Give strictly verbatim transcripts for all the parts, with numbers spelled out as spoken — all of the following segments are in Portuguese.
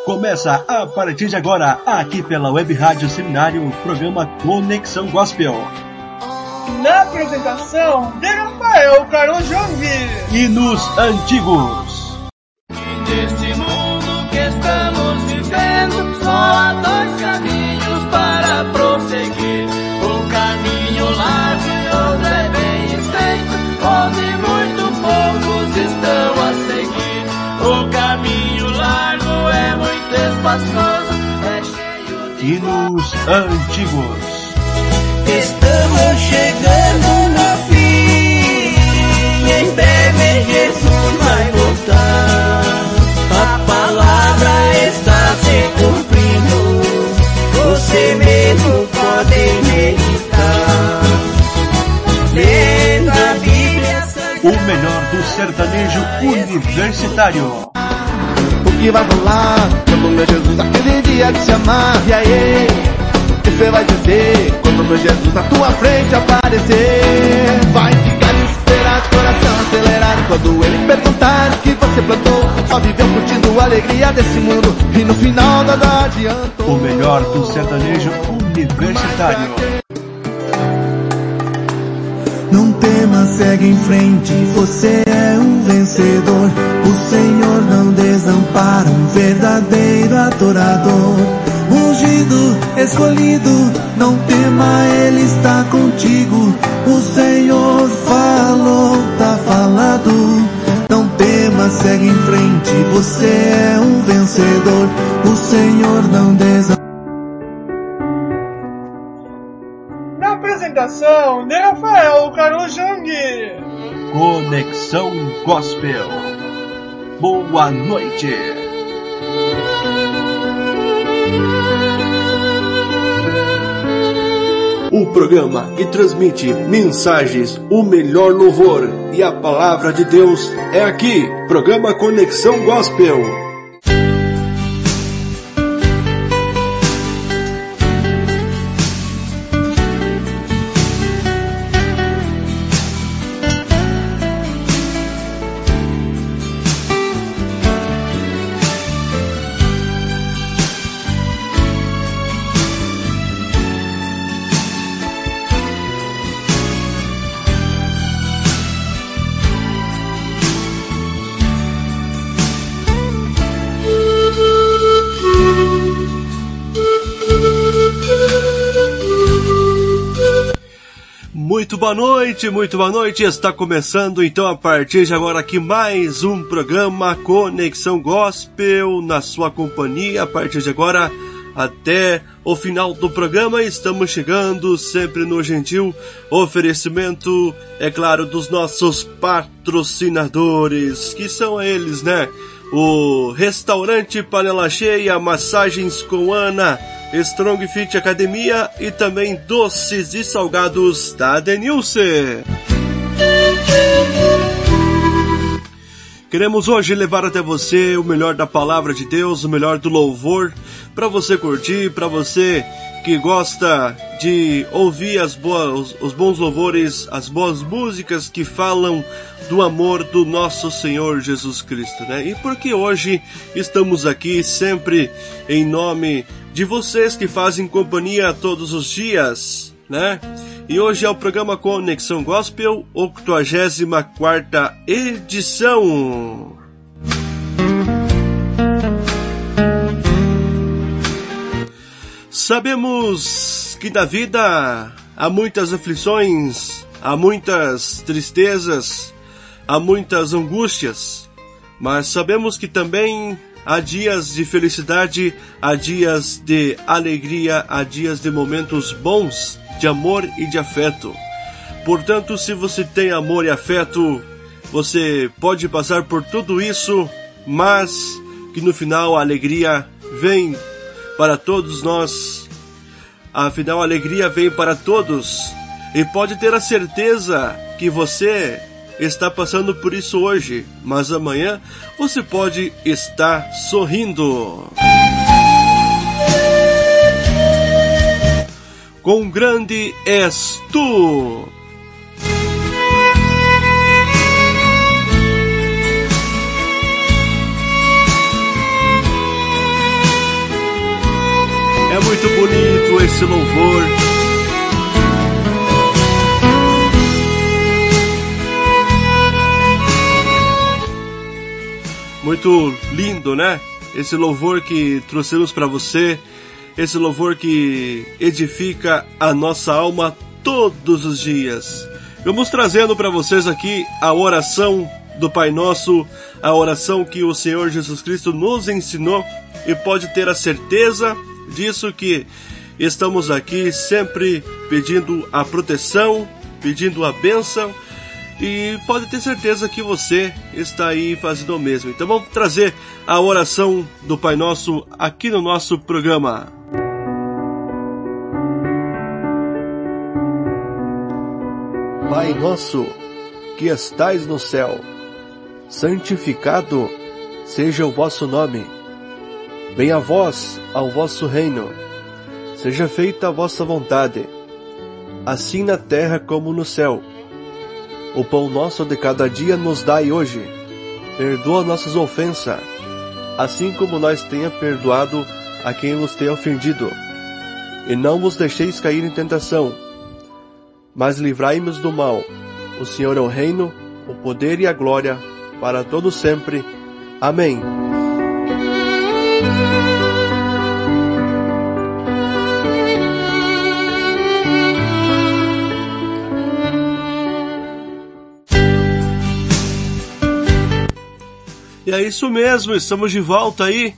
Começa a partir de agora, aqui pela Web Rádio Seminário, o programa Conexão Gospel. Na apresentação de Rafael Carlos Jong. E nos antigos. Neste mundo que estamos vivendo, só há dois caminhos para prosseguir. O caminho largo e outro é bem estreito, onde muito poucos estão a seguir. O caminho largo é muito espaçoso, é cheio de... E nos antigos. Estamos chegando no fim, em breve Jesus vai voltar. A palavra está se cumprindo, você mesmo pode meditar. Lendo a Bíblia Sagrada, O melhor do sertanejo universitário. O que vai rolar quando meu Jesus aquele dia te chamar? E aí, o que você vai dizer quando meu Jesus na tua frente aparecer? Vai ficar desesperado, coração acelerado, quando ele perguntar o que você plantou. Só viveu curtindo a alegria desse mundo e no final nada adiantou. O melhor do sertanejo universitário. Não tema, segue em frente, você é um vencedor. O Senhor não desampara um verdadeiro adorador. Ungido, escolhido, não tema, Ele está contigo. O Senhor falou, tá falado. Não tema, segue em frente, você é um vencedor. O Senhor não desampara. Na apresentação de Rafael Carlos Jong. Conexão Gospel. Boa noite. O programa que transmite mensagens, o melhor louvor e a palavra de Deus é aqui. Programa Conexão Gospel. Muito boa noite, muito boa noite, está começando então a partir de agora aqui mais um programa Conexão Gospel na sua companhia. A partir de agora até o final do programa estamos chegando sempre no gentil oferecimento, é claro, dos nossos patrocinadores, que são eles, né? O Restaurante Panela Cheia, Massagens com Ana, Strong Fit Academia e também doces e salgados da Denilce. Queremos hoje levar até você o melhor da palavra de Deus, o melhor do louvor, para você curtir, para você que gosta de ouvir as boas, os bons louvores, as boas músicas que falam do amor do nosso Senhor Jesus Cristo, né? E porque hoje estamos aqui sempre em nome de vocês que fazem companhia todos os dias, né? E hoje é o programa Conexão Gospel, octogésima quarta edição. Sabemos que na vida há muitas aflições, há muitas tristezas, há muitas angústias, mas sabemos que também há dias de felicidade, há dias de alegria, há dias de momentos bons, de amor e de afeto. Portanto, se você tem amor e afeto, você pode passar por tudo isso, mas que no final a alegria vem para todos nós. Afinal, a alegria vem para todos. E pode ter a certeza que você está passando por isso hoje, mas amanhã você pode estar sorrindo. Quão grande és tu! muito bonito esse louvor. Muito lindo, né? Esse louvor que trouxemos para você, esse louvor que edifica a nossa alma todos os dias. Vamos trazendo para vocês aqui a oração do Pai Nosso, a oração que o Senhor Jesus Cristo nos ensinou, e pode ter a certeza disso que estamos aqui sempre pedindo a proteção, pedindo a bênção, e pode ter certeza que você está aí fazendo o mesmo. Então vamos trazer a oração do Pai Nosso aqui no nosso programa. Pai nosso, que estais no céu, santificado seja o vosso nome. Venha a vós ao vosso reino. Seja feita a vossa vontade, assim na terra como no céu. O pão nosso de cada dia nos dai hoje. Perdoa nossas ofensas, assim como nós tenha perdoado a quem vos tem ofendido. E não vos deixeis cair em tentação, mas livrai-nos do mal. O Senhor é o reino, o poder e a glória, para todo sempre. Amém. E é isso mesmo, estamos de volta aí,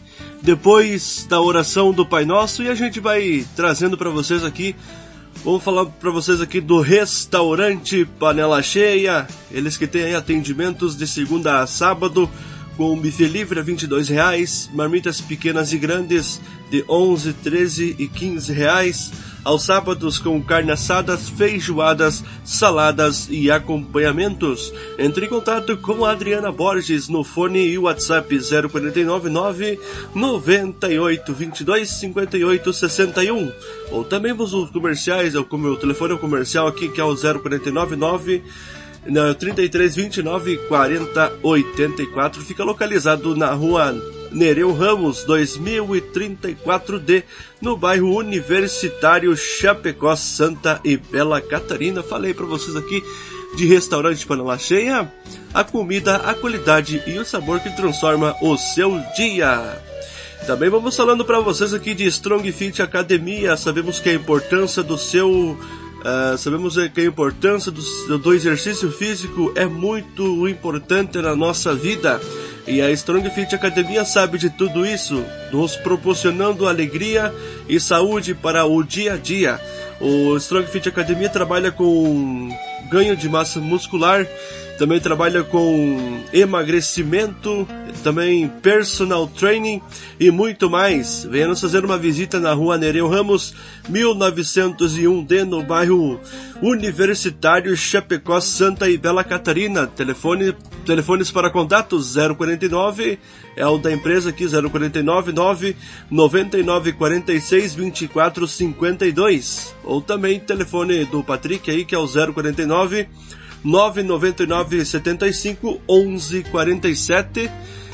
depois da oração do Pai Nosso, e a gente vai trazendo para vocês aqui, vamos falar para vocês aqui do restaurante Panela Cheia, eles que têm aí atendimentos de segunda a sábado, com buffet livre a vinte e dois reais, marmitas pequenas e grandes de onze, treze e quinze reais, aos sábados com carne assadas, feijoadas, saladas e acompanhamentos. Entre em contato com a Adriana Borges no fone e WhatsApp zero quatro nove nove, nove oito dois dois, cinco oito seis um, ou também os comerciais, o meu telefone é o comercial aqui que é o zero quatro nove nove, trinta e três, vinte e nove, quarenta, oitenta e quatro, fica localizado na rua Nereu Ramos, dois mil e trinta e quatro D, no bairro Universitário, Chapecó, Santa e Bela Catarina. Falei para vocês aqui de restaurante Panela Cheia, a comida, a qualidade e o sabor que transforma o seu dia. Também vamos falando para vocês aqui de Strong Fit Academia. Sabemos que a importância do seu Uh, sabemos que a importância do, do exercício físico é muito importante na nossa vida, e a Strong Fit Academia sabe de tudo isso, nos proporcionando alegria e saúde para o dia a dia. O Strong Fit Academia trabalha com ganho de massa muscular, também trabalha com emagrecimento, também personal training e muito mais. Venha nos fazer uma visita na rua Nereu Ramos, mil novecentos e um D, no bairro Universitário, Chapecó, Santa e Bela Catarina. Telefone, telefones para contatos zero quarenta e nove, é o da empresa aqui, zero quarenta e nove, nove noventa e nove, quarenta e seis, vinte e quatro, cinquenta e dois. Ou também telefone do Patrick aí, que é o zero quarenta e nove, nove noventa e nove, setenta e cinco, onze quarenta e sete.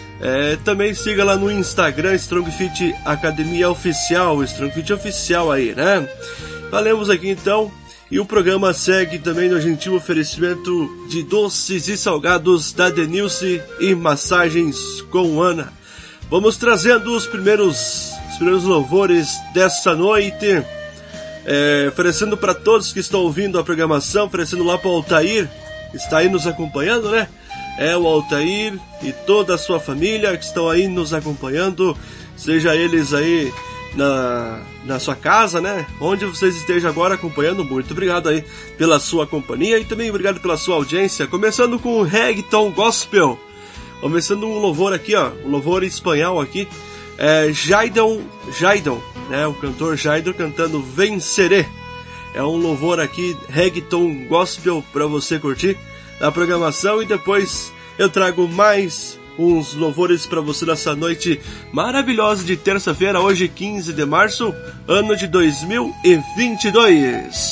É, também siga lá no Instagram, Strong Fit Academia Oficial, Strong Fit Oficial aí, né? Falemos aqui então, e o programa segue também no gentil oferecimento de doces e salgados da Denilce e Massagens com Ana. Vamos trazendo os primeiros, os primeiros louvores dessa noite, é, oferecendo para todos que estão ouvindo a programação, oferecendo lá para o Altair, que está aí nos acompanhando, né? É o Altair e toda a sua família que estão aí nos acompanhando, seja eles aí na, na sua casa, né? Onde vocês estejam agora acompanhando, muito obrigado aí pela sua companhia e também obrigado pela sua audiência. Começando com o Reggaeton Gospel, começando um louvor aqui, ó, um louvor espanhol aqui, é Jaidon, Jaidon, né? O cantor Jaidon cantando Venceré. É um louvor aqui, Reggaeton Gospel, para você curtir na programação, e depois eu trago mais uns louvores para você nessa noite maravilhosa de terça-feira, hoje quinze de março, ano de dois mil e vinte e dois.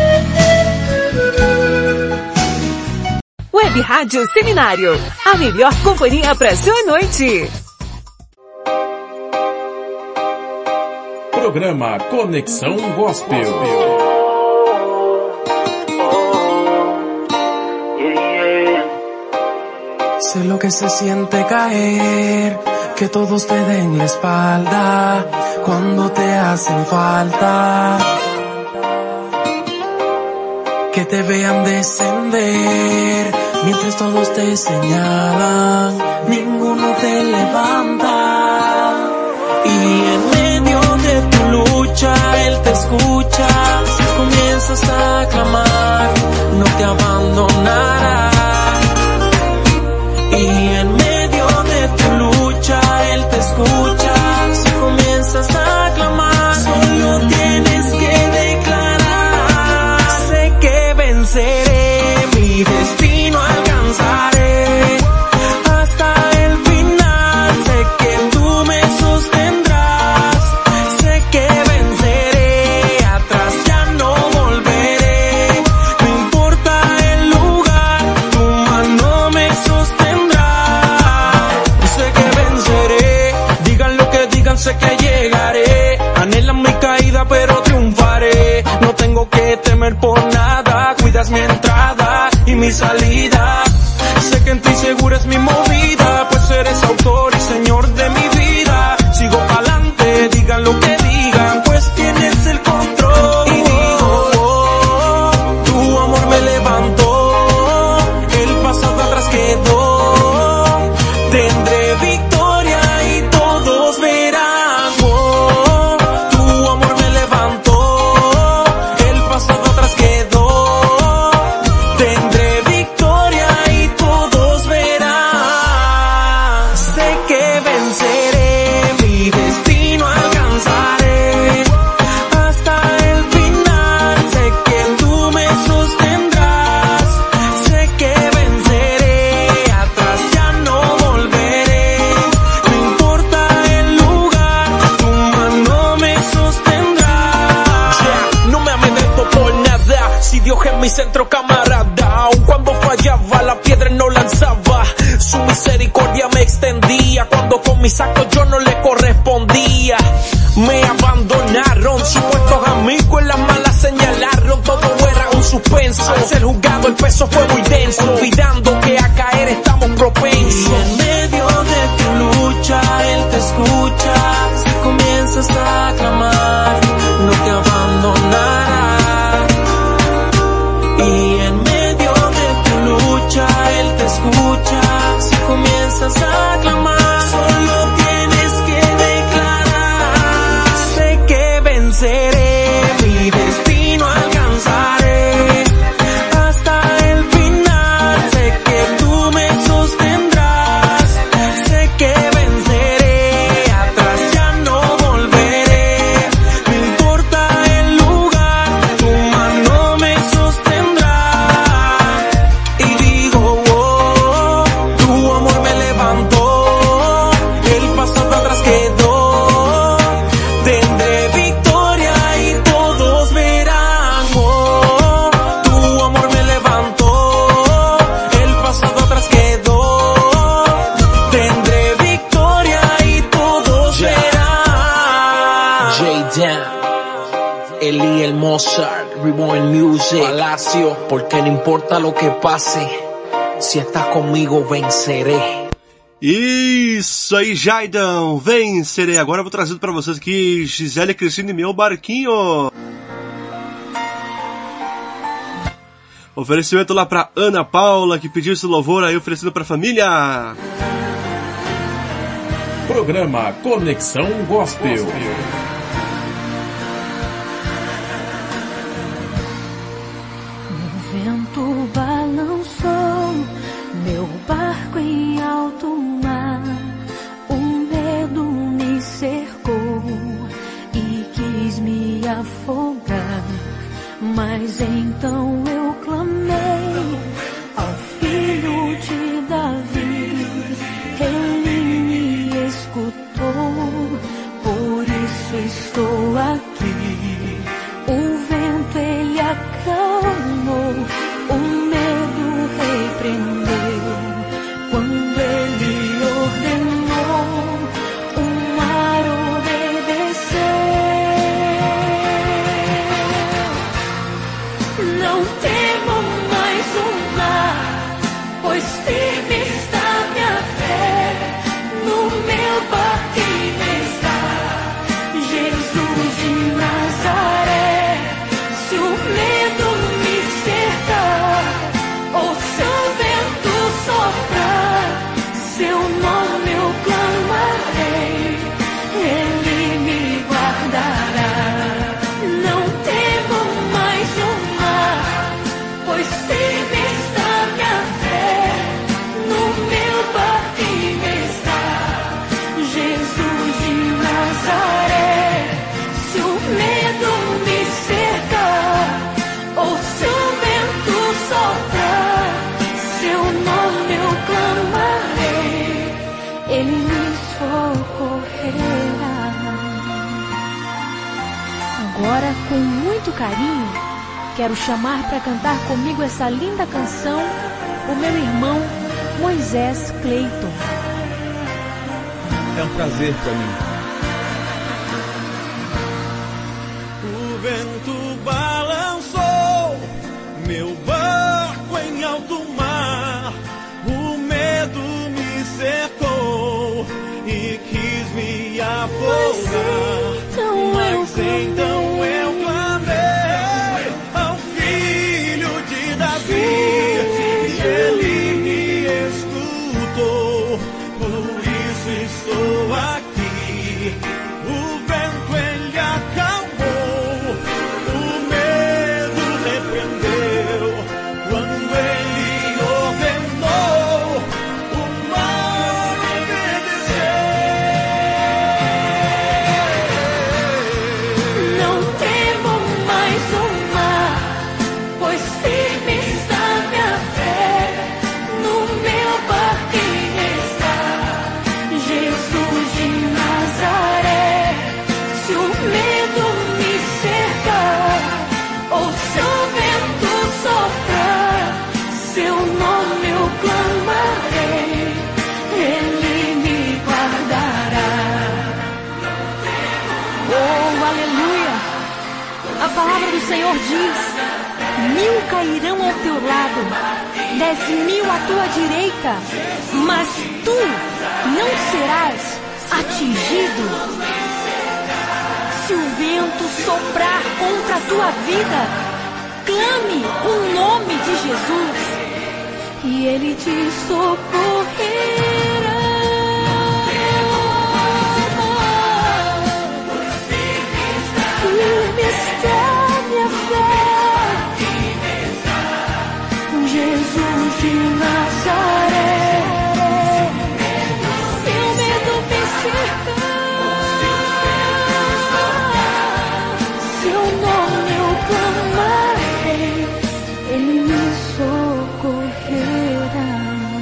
Web Rádio Seminário, a melhor companhia para sua noite. Programa Conexão Gospel. Sé lo que se siente caer, que todos te den la espalda cuando te hacen falta, que te vean descender mientras todos te señalan, ninguno te levanta. Y en medio de tu lucha Él te escucha, si comienzas a clamar no te abandonará. Y en medio de tu lucha Él te escucha, si comienzas a clamar solo tienes que declarar: sé que venceré, mi destino alcanzaré hasta el final, sé que tú me sostendrás, sé que venceré, atrás ya no volveré, no importa el lugar, tu mano me sostendrá. Sé que llegaré, anhelan mi caída pero triunfaré, no tengo que temer por nada, cuidas mi entrada y mi salida, sé que en ti segura es mi movida, pues eres autor y señor de mi vida, sigo pa'lante, digan lo que digan, pues tienes el control. Y digo, oh, tu amor me levantó, el pasado atrás quedó, tendré victoria y todos verán. Mi centro camarada, aun cuando fallaba la piedra no lanzaba, su misericordia me extendía, cuando con mis actos yo no le correspondía, me abandonaron, supuestos amigos en las malas señalaron, todo era un suspenso, al ser juzgado el peso fue muy denso, olvidando que a caer estamos propensos. Y en medio de tu lucha Él te escucha, si comienzas a clamar no te abandonará. Y en medio de tu lucha Él te escucha, si comienzas a clamar solo tienes que declarar: sé que venceré, mi destino alcanzaré hasta el final, sé que tú me sostendrás, sé que venceré, atrás ya no volveré, no importa el lugar, tu mano me sostendrá. Eli el Mozart, Reborn Music, Palacio, porque no importa lo que pase, si estás conmigo venceré. Isso aí, Jaidão, vencerei. Agora eu vou trazer pra vocês aqui Gisele Cristina e Meu Barquinho. Oferecimento lá pra Ana Paula, que pediu esse louvor aí, oferecido pra família. Programa Conexão Gospel. O vento balançou meu barco em alto mar, o medo me cercou e quis me afogar, mas então eu clamei ao Filho de Davi, Ele me escutou, por isso com muito carinho, quero chamar para cantar comigo essa linda canção o meu irmão Moisés Cleiton. É um prazer para mim. O vento balançou meu barco em alto mar, o medo me cercou e quis me afogar. Então Mas eu então eu clamei ao filho de Davi e ele me escutou. Por isso estou aqui. O vento ele acalmou, o medo repreendeu. Quando ele ordenou, o mar obedeceu. não temo mais o mar, pois firme está minha fé. No meu barquinho está Jesus de Nazaré. Se o medo me cercar, ou se o vento soprar, seu nome eu clamarei, ele me guardará. Oh, aleluia! A palavra do Senhor diz: mil cairão ao teu lado, dez mil à tua direita, mas tu não serás atingido. Se o vento soprar contra a tua vida, clame o nome de Jesus e ele te socorrerá. Firme está minha fé, Jesus de Nazaré. Se o medo me cercar, seu nome eu clamarei, ele me socorrerá.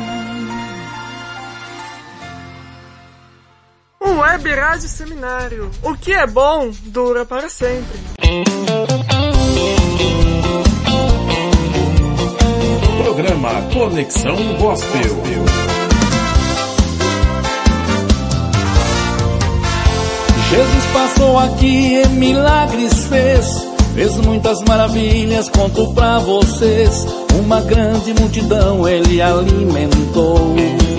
O Web Rádio Seminário. O que é bom dura para sempre. Programa Conexão Gospel. Jesus passou aqui e milagres fez, fez muitas maravilhas, conto pra vocês. Uma grande multidão ele alimentou.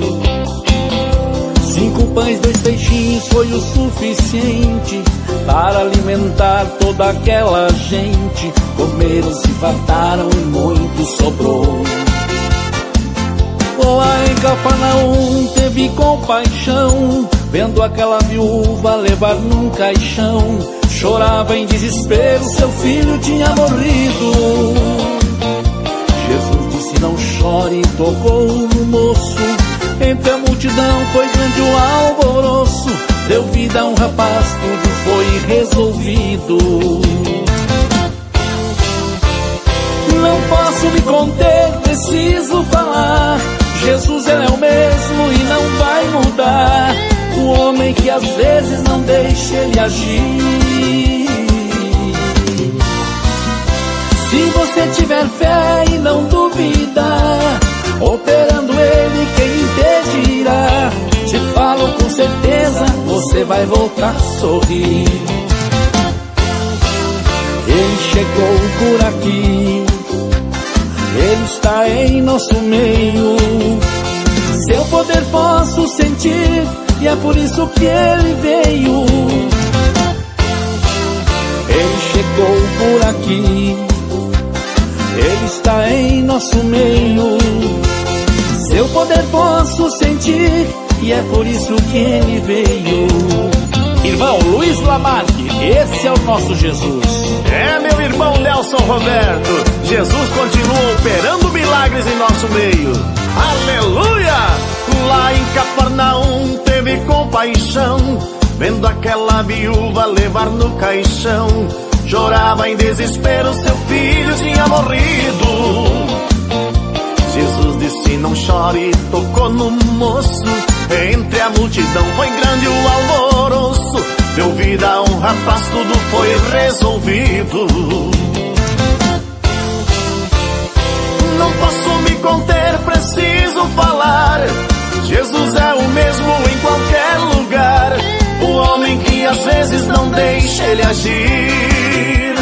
Cinco pães, dois peixinhos foi o suficiente para alimentar toda aquela gente. Comeram, se fartaram e muito sobrou. Lá em Cafarnaum teve compaixão, vendo aquela viúva levar num caixão. Chorava em desespero, seu filho tinha morrido. Jesus disse não chore, tocou no moço. Entre a multidão foi grande o alvoroço, deu vida a um rapaz, tudo foi resolvido. Não posso me conter, preciso falar. Jesus ele é o mesmo e não vai mudar. O homem que às vezes não deixa ele agir. Se você tiver fé e não duvidar, operando ele quem impedirá? Te falo com certeza, você vai voltar a sorrir. Ele chegou por aqui, ele está em nosso meio. Seu poder posso sentir, e é por isso que ele veio. Ele chegou por aqui, ele está em nosso meio. Seu poder posso sentir, e é por isso que ele veio. Irmão Luiz Lamarque, esse é o nosso Jesus. É, meu irmão Nelson Roberto, Jesus continua operando milagres em nosso meio. Aleluia! Lá em Cafarnaum teve compaixão, vendo aquela viúva levar no caixão. Chorava em desespero, seu filho tinha morrido. Jesus disse não chore, tocou no moço. Entre a multidão foi grande o alvoroço, deu vida a um paz tudo foi resolvido. Não posso me conter, preciso falar. Jesus é o mesmo em qualquer lugar. O homem que às vezes não deixa ele agir.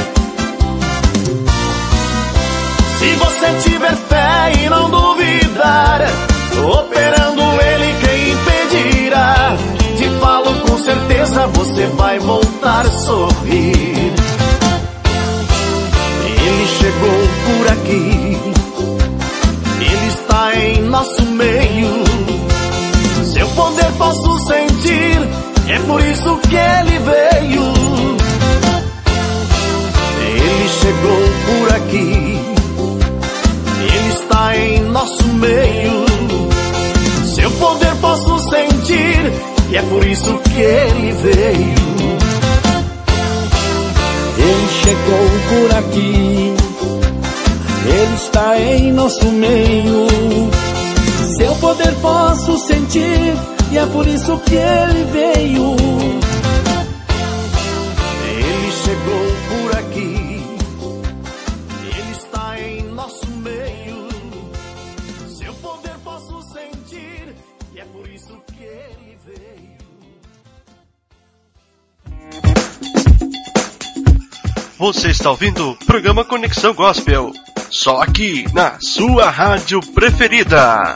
Se você tiver fé e não duvidar, operando ele quem impedirá? Te falo com certeza, você vai voltar a sorrir. Ele chegou por aqui, ele está em nosso meio. Seu poder posso sentir, é por isso que ele veio. Ele chegou por aqui, ele está em nosso meio. Seu poder posso sentir, e é por isso que ele veio. Ele chegou por aqui, ele está em nosso meio. Seu poder posso sentir, e é por isso que ele veio. Ele chegou por aqui, ele está em nosso meio. Seu poder posso sentir, e é por isso que ele veio. Você está ouvindo o programa Conexão Gospel, só aqui na sua rádio preferida.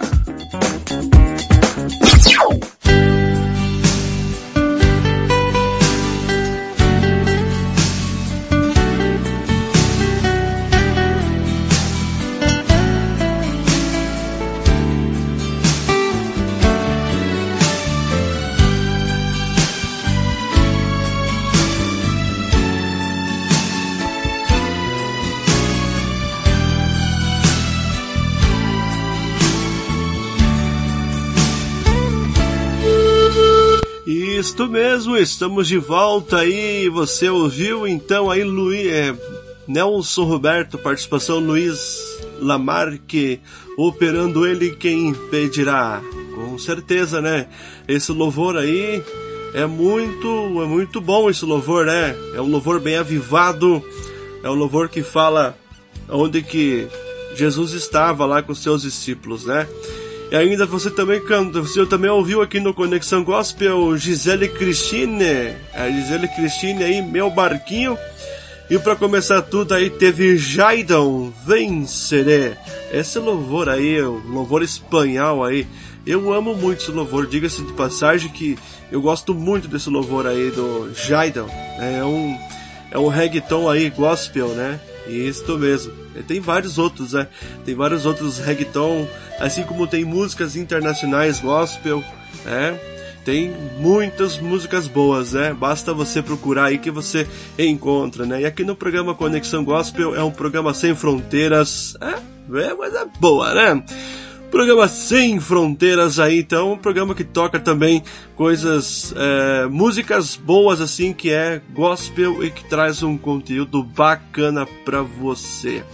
Isto mesmo, estamos de volta aí. Você ouviu então aí Luiz, é, Nelson Roberto, participação Luiz Lamarque, operando ele quem impedirá. Com certeza, né? Esse louvor aí é muito, é muito bom esse louvor, né? É um louvor bem avivado, é um louvor que fala onde que Jesus estava lá com os seus discípulos, né? E ainda você também canta, você também ouviu aqui no Conexão Gospel Gisele Cristine, a Gisele Cristine aí, Meu Barquinho. E para começar tudo aí teve Jaidão, Venceré. Esse louvor aí, o louvor espanhol aí, eu amo muito esse louvor, diga-se de passagem que eu gosto muito desse louvor aí do Jaidão. É um, é um reggaeton aí, gospel, né? Isso mesmo. Tem vários outros, né? Tem vários outros reggaeton, assim como tem músicas internacionais gospel, né? Tem muitas músicas boas, né? Basta você procurar aí que você encontra, né? E aqui no programa Conexão Gospel é um programa sem fronteiras, é, é coisa boa, né? Programa sem fronteiras aí, então, um programa que toca também coisas, é, músicas boas assim, que é gospel e que traz um conteúdo bacana pra você.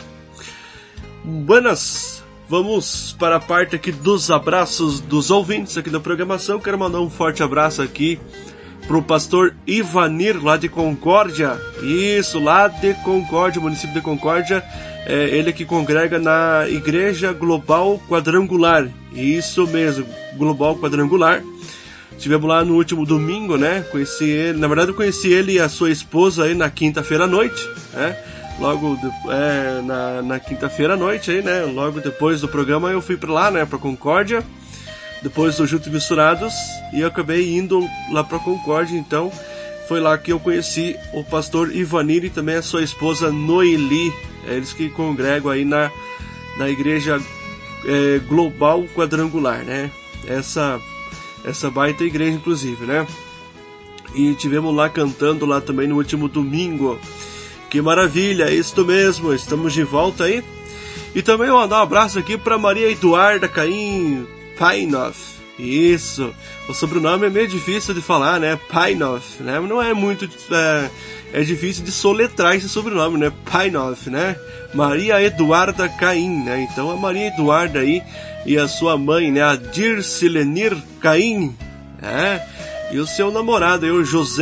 Buenas, vamos para a parte aqui dos abraços dos ouvintes aqui da programação. Quero mandar um forte abraço aqui pro pastor Ivanir, lá de Concórdia. Isso, lá de Concórdia, município de Concórdia. É ele que congrega na Igreja Global Quadrangular. Isso mesmo, Global Quadrangular. Estivemos lá no último domingo, né? Conheci ele, na verdade eu conheci ele e a sua esposa aí na quinta-feira à noite, né? Logo de, é, na, na quinta-feira à noite aí, né? Logo depois do programa eu fui pra lá, né? Pra Concórdia. Depois do Juntos e Misturados. E eu acabei indo lá pra Concórdia, então foi lá que eu conheci o pastor Ivanir e também a sua esposa Noeli. É eles que congregam aí na, na igreja é, Global Quadrangular, né? Essa, essa baita igreja, inclusive, né? E tivemos lá cantando lá também no último domingo. Que maravilha, é isso mesmo, estamos de volta aí. E também vou mandar um abraço aqui para Maria Eduarda Caim Painoff. Isso, o sobrenome é meio difícil de falar, né? Painoff, né? Não é muito... É, é difícil de soletrar esse sobrenome, né? Painoff, né? Maria Eduarda Caim, né? Então a Maria Eduarda aí e a sua mãe, né? A Dircelenir Caim, né? E o seu namorado aí, o José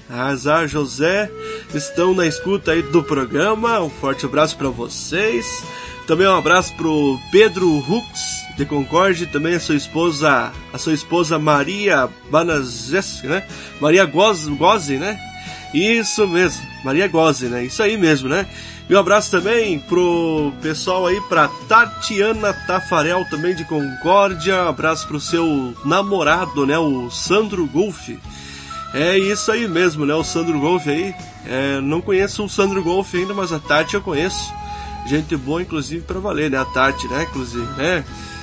Azar, José, estão na escuta aí do programa. Um forte abraço para vocês. Também um abraço pro Pedro Hux de Concorde, também a sua esposa, a sua esposa Maria Banazes, né? Maria Gozzi, né? Isso mesmo, Maria Gozzi, né? Isso aí mesmo, né? E um abraço também pro pessoal aí, pra Tatiana Tafarel, também de Concórdia. Um abraço pro seu namorado, né? O Sandro Golfe. É isso aí mesmo, né? O Sandro Golfe aí. É, não conheço o Sandro Golfe ainda, mas a Tati eu conheço. Gente boa, inclusive, pra valer, né? A Tati, né? Inclusive, né?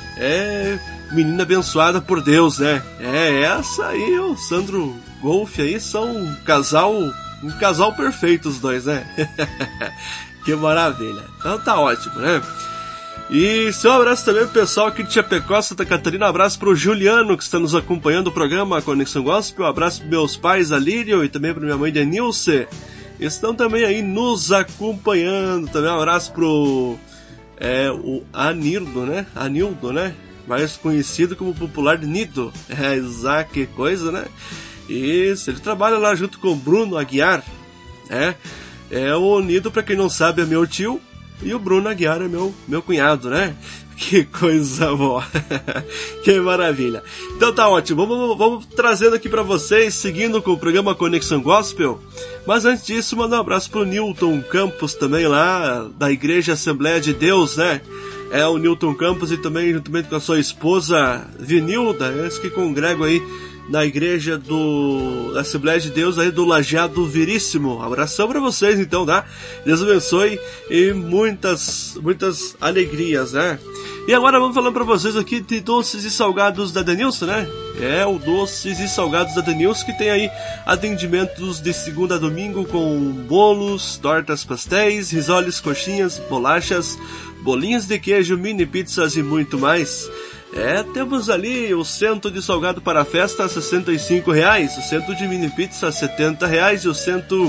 É menina abençoada por Deus, né? É essa aí, o Sandro Golfe aí, são um casal, um casal perfeito os dois, né? Que maravilha. Então tá ótimo, né? E seu abraço também pro pessoal aqui de Chapecó, Santa Catarina. Um abraço pro Juliano, que está nos acompanhando o programa Conexão Gospel. Um abraço pros meus pais, a Lírio, e também pra minha mãe, Denilce. Estão também aí nos acompanhando. Também um abraço pro é, o Anildo, né? Anildo, né? Mais conhecido como popular de Nido. É, exato, que coisa, né? Isso, ele trabalha lá junto com o Bruno Aguiar. É, é o Nido, pra quem não sabe, é meu tio. E o Bruno Aguiar é meu, meu cunhado, né? Que coisa boa. Que maravilha. Então tá ótimo. Vamos, vamos trazendo aqui pra vocês, seguindo com o programa Conexão Gospel. Mas antes disso, mandar um abraço pro Newton Campos também lá, da Igreja Assembleia de Deus, né? É o Newton Campos e também juntamente com a sua esposa Vinilda, eles que congregam aí na Igreja do da Assembleia de Deus aí do Lajeado Veríssimo. Abração pra vocês então, tá? Deus abençoe e muitas, muitas alegrias, né? E agora vamos falando pra vocês aqui de doces e salgados da Denilson, né? É o doces e salgados da Denilson, que tem aí atendimentos de segunda a domingo com bolos, tortas, pastéis, risoles, coxinhas, bolachas, bolinhos de queijo, mini pizzas e muito mais. É, temos ali o cento de salgado para a festa a sessenta e cinco reais, o cento de mini pizza a setenta reais e o cento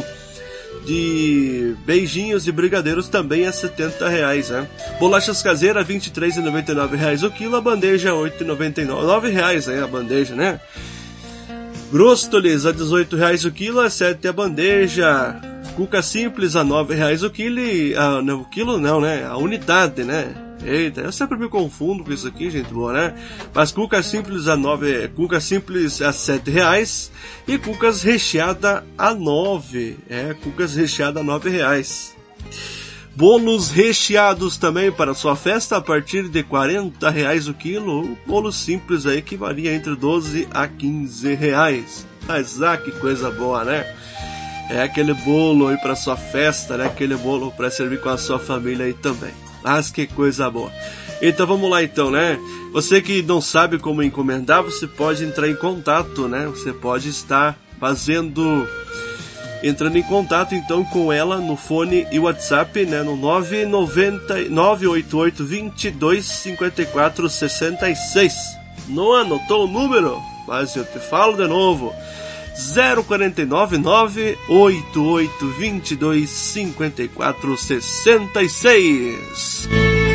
de beijinhos e brigadeiros também a setenta reais, né? Bolachas caseiras vinte e três reais e noventa e nove centavos o quilo, a bandeja oito reais e noventa e nove reais aí a bandeja, né? Bróstoles a dezoito reais o quilo, a sete a bandeja. Cuca simples a nove reais o quilo, e, a, não, o quilo não, né? A unidade, né? Eita, eu sempre me confundo com isso aqui, gente boa, né? Mas cuca simples a nove, cuca simples a sete reais e cucas recheada a nove, é, cucas recheada a nove reais. Bolos recheados também para sua festa a partir de quarenta reais o quilo, bolo simples aí que varia entre doze a quinze reais. Mas ah, que coisa boa, né? É aquele bolo aí para sua festa, né? Aquele bolo para servir com a sua família aí também. Mas que coisa boa. Então vamos lá então, né? Você que não sabe como encomendar, você pode entrar em contato, né? Você pode estar fazendo... entrando em contato então com ela no fone e WhatsApp, né? No nove nove oito oito, dois dois cinco quatro seis seis. Não anotou o número? Mas eu te falo de novo. zero quatro nove nove oito oito dois dois cinco quatro seis seis.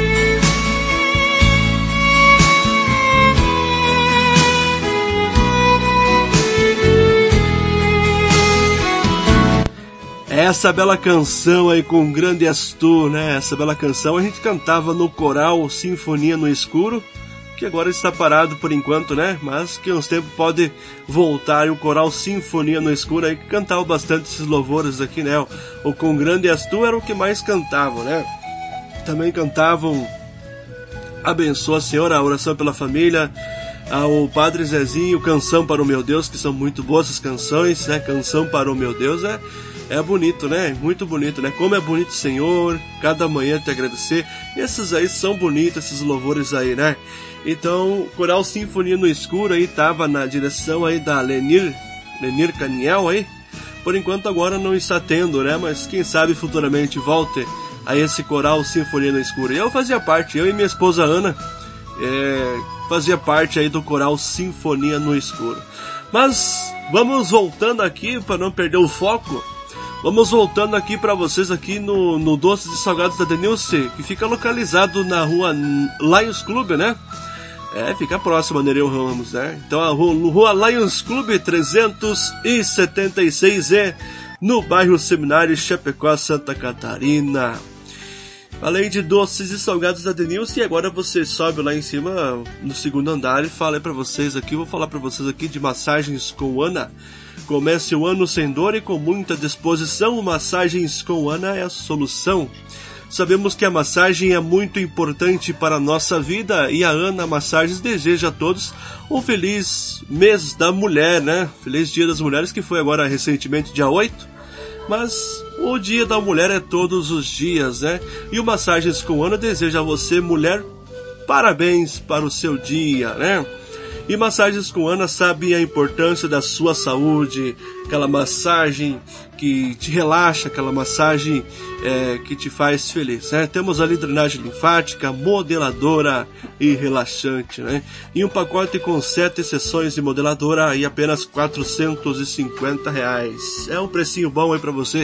Essa bela canção aí com grande Astur, né? Essa bela canção a gente cantava no coral Sinfonia no Escuro, que agora está parado por enquanto, né? Mas que uns tempos pode voltar e o coral Sinfonia no Escuro aí, que cantava bastante esses louvores aqui, né? O Com Grande Astur era o que mais cantavam, né? Também cantavam Abençoa Senhor, a Oração pela Família, o Padre Zezinho, Canção para o Meu Deus, que são muito boas essas canções, né? Canção para o Meu Deus é, é bonito, né? Muito bonito, né? Como é bonito, Senhor, cada manhã te agradecer. E esses aí são bonitos, esses louvores aí, né? Então, o coral Sinfonia no Escuro aí tava na direção aí da Lenir, Lenir Caniel aí. Por enquanto agora não está tendo, né? Mas quem sabe futuramente volte a esse coral Sinfonia no Escuro. E eu fazia parte, eu e minha esposa Ana, é, fazia parte aí do coral Sinfonia no Escuro. Mas vamos voltando aqui para não perder o foco. Vamos voltando aqui para vocês aqui no, no Doces e Salgados da Denilce, que fica localizado na rua Lions Club, né? É, fica próximo a Nereu Ramos, né? Então a Rua Lions Club trezentos e setenta e seis E, no bairro Seminário, Chapecó, Santa Catarina. Além de doces e salgados da Denilson, e agora você sobe lá em cima, no segundo andar, e fala para vocês aqui, vou falar para vocês aqui de Massagens com Ana. Comece o ano sem dor e com muita disposição. Massagens com Ana é a solução. Sabemos que a massagem é muito importante para a nossa vida, e a Ana Massagens deseja a todos um feliz mês da mulher, né? Feliz Dia das Mulheres, que foi agora recentemente, dia oito. Mas o Dia da Mulher é todos os dias, né? E o Massagens com Ana deseja a você, mulher, parabéns para o seu dia, né? E Massagens com Ana sabe a importância da sua saúde, aquela massagem que te relaxa, aquela massagem é, que te faz feliz, né? Temos ali drenagem linfática, modeladora e relaxante, né? E um pacote com sete sessões de modeladora e apenas quatrocentos e cinquenta reais. É um precinho bom aí para você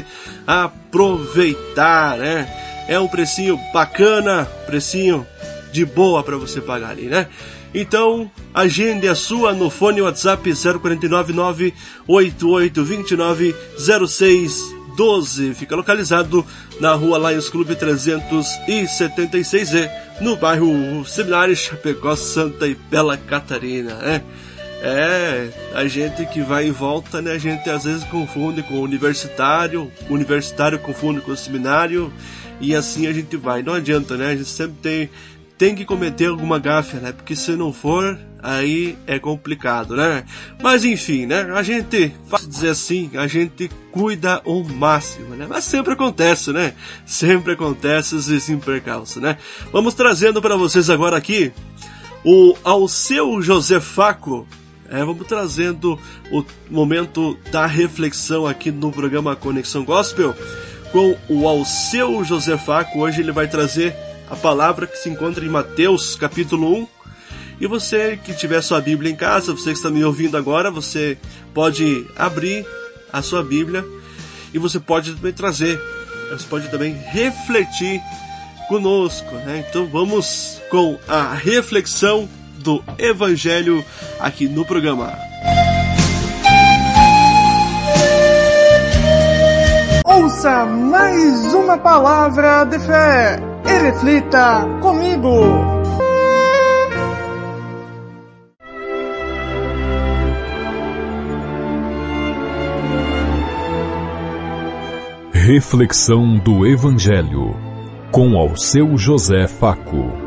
aproveitar, né? É um precinho bacana, precinho de boa para você pagar ali, né? Então, agende a sua no fone WhatsApp zero quatro nove nove, oito oito dois nove, zero seis um dois. Fica localizado na Rua Lions Club trezentos e setenta e seis E, no bairro Seminário, Chapecó, Santa e Bela Catarina, né? É, a gente que vai e volta, né? A gente às vezes confunde com o universitário, o universitário confunde com o seminário, e assim a gente vai. Não adianta, né? A gente sempre tem... tem que cometer alguma gafe, né? Porque se não for, aí é complicado, né? Mas enfim, né? A gente, fácil dizer assim, a gente cuida o máximo, né? Mas sempre acontece, né? Sempre acontece esses impercalços, né? Vamos trazendo para vocês agora aqui o Alceu José Faco. É, vamos trazendo o momento da reflexão aqui no programa Conexão Gospel com o Alceu José Faco. Hoje ele vai trazer a palavra que se encontra em Mateus, capítulo um. E você que tiver sua Bíblia em casa, você que está me ouvindo agora, você pode abrir a sua Bíblia e você pode também trazer, você pode também refletir conosco, né? Então vamos com a reflexão do Evangelho aqui no programa. Ouça mais uma palavra de fé e reflita comigo. Reflexão do Evangelho com Alceu José Faco.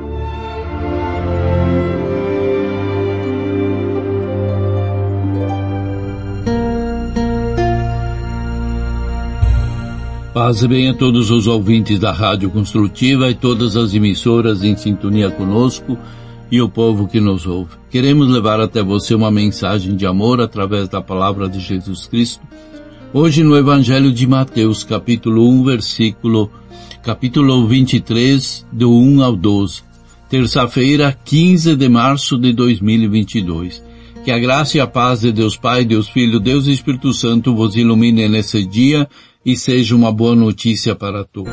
Paz e bem a todos os ouvintes da Rádio Construtiva e todas as emissoras em sintonia conosco e o povo que nos ouve. Queremos levar até você uma mensagem de amor através da palavra de Jesus Cristo. Hoje no Evangelho de Mateus, capítulo um, versículo, capítulo vinte e três, do um ao doze. Terça-feira, quinze de março de dois mil e vinte e dois. Que a graça e a paz de Deus Pai, Deus Filho, Deus e Espírito Santo vos ilumine nesse dia e seja uma boa notícia para todos.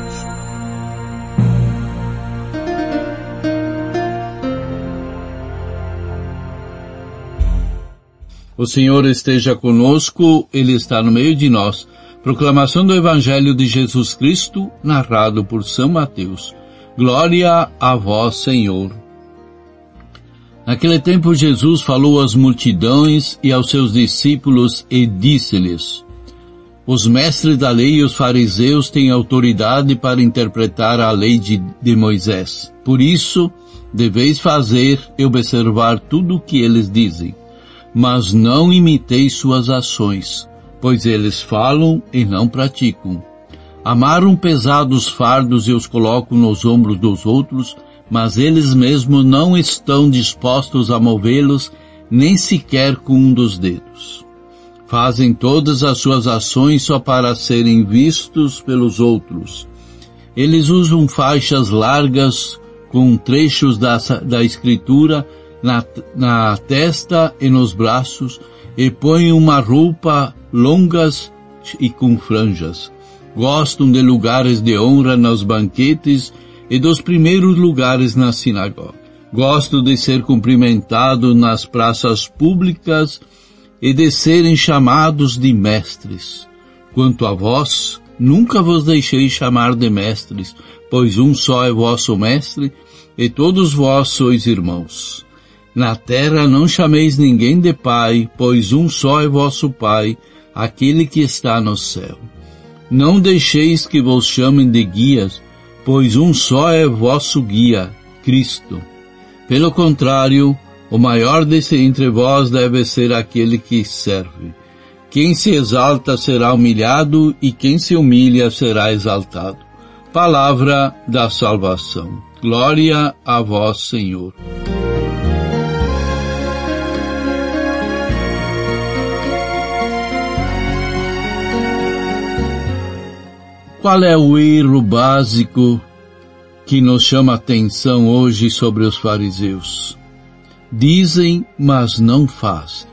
O Senhor esteja conosco, Ele está no meio de nós. Proclamação do Evangelho de Jesus Cristo, narrado por São Mateus. Glória a vós, Senhor. Naquele tempo Jesus falou às multidões e aos seus discípulos e disse-lhes: os mestres da lei e os fariseus têm autoridade para interpretar a lei de, de Moisés. Por isso, deveis fazer e observar tudo o que eles dizem. Mas não imiteis suas ações, pois eles falam e não praticam. Amaram pesados fardos e os colocam nos ombros dos outros, mas eles mesmos não estão dispostos a movê-los, nem sequer com um dos dedos. Fazem todas as suas ações só para serem vistos pelos outros. Eles usam faixas largas com trechos da, da escritura na, na testa e nos braços e põem uma roupa longas e com franjas. Gostam de lugares de honra nos banquetes e dos primeiros lugares na sinagoga. Gosto de ser cumprimentado nas praças públicas e de serem chamados de mestres. Quanto a vós, nunca vos deixei chamar de mestres, pois um só é vosso mestre, e todos vós sois irmãos. Na terra não chameis ninguém de pai, pois um só é vosso Pai, aquele que está no céu. Não deixeis que vos chamem de guias, pois um só é vosso guia, Cristo. Pelo contrário, o maior desse entre vós deve ser aquele que serve. Quem se exalta será humilhado, e quem se humilha será exaltado. Palavra da salvação. Glória a vós, Senhor. Qual é o erro básico que nos chama a atenção hoje sobre os fariseus? Dizem, mas não fazem.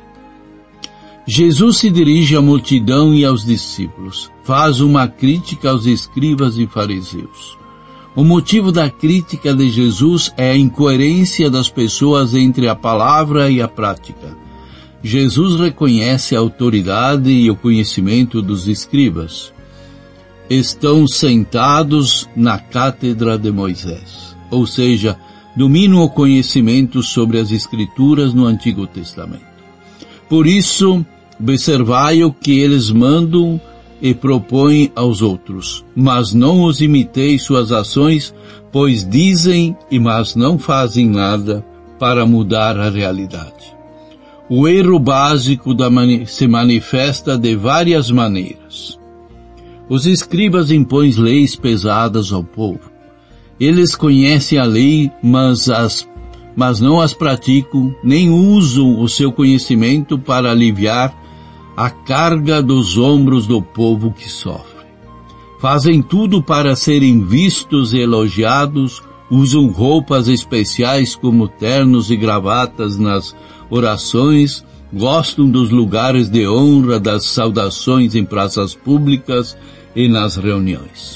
Jesus se dirige à multidão e aos discípulos. Faz uma crítica aos escribas e fariseus. O motivo da crítica de Jesus é a incoerência das pessoas entre a palavra e a prática. Jesus reconhece a autoridade e o conhecimento dos escribas. Estão sentados na cátedra de Moisés, ou seja, dominam o conhecimento sobre as Escrituras no Antigo Testamento. Por isso, observai o que eles mandam e propõem aos outros, mas não os imiteis suas ações, pois dizem e mas não fazem nada para mudar a realidade. O erro básico da mani- se manifesta de várias maneiras. Os escribas impõem leis pesadas ao povo. Eles conhecem a lei, mas, as, mas não as praticam, nem usam o seu conhecimento para aliviar a carga dos ombros do povo que sofre. Fazem tudo para serem vistos e elogiados, usam roupas especiais como ternos e gravatas nas orações, gostam dos lugares de honra, das saudações em praças públicas e nas reuniões.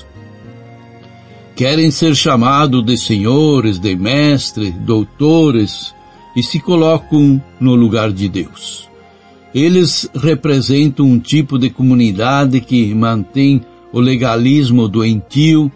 Querem ser chamados de senhores, de mestres, doutores, e se colocam no lugar de Deus. Eles representam um tipo de comunidade que mantém o legalismo doentio,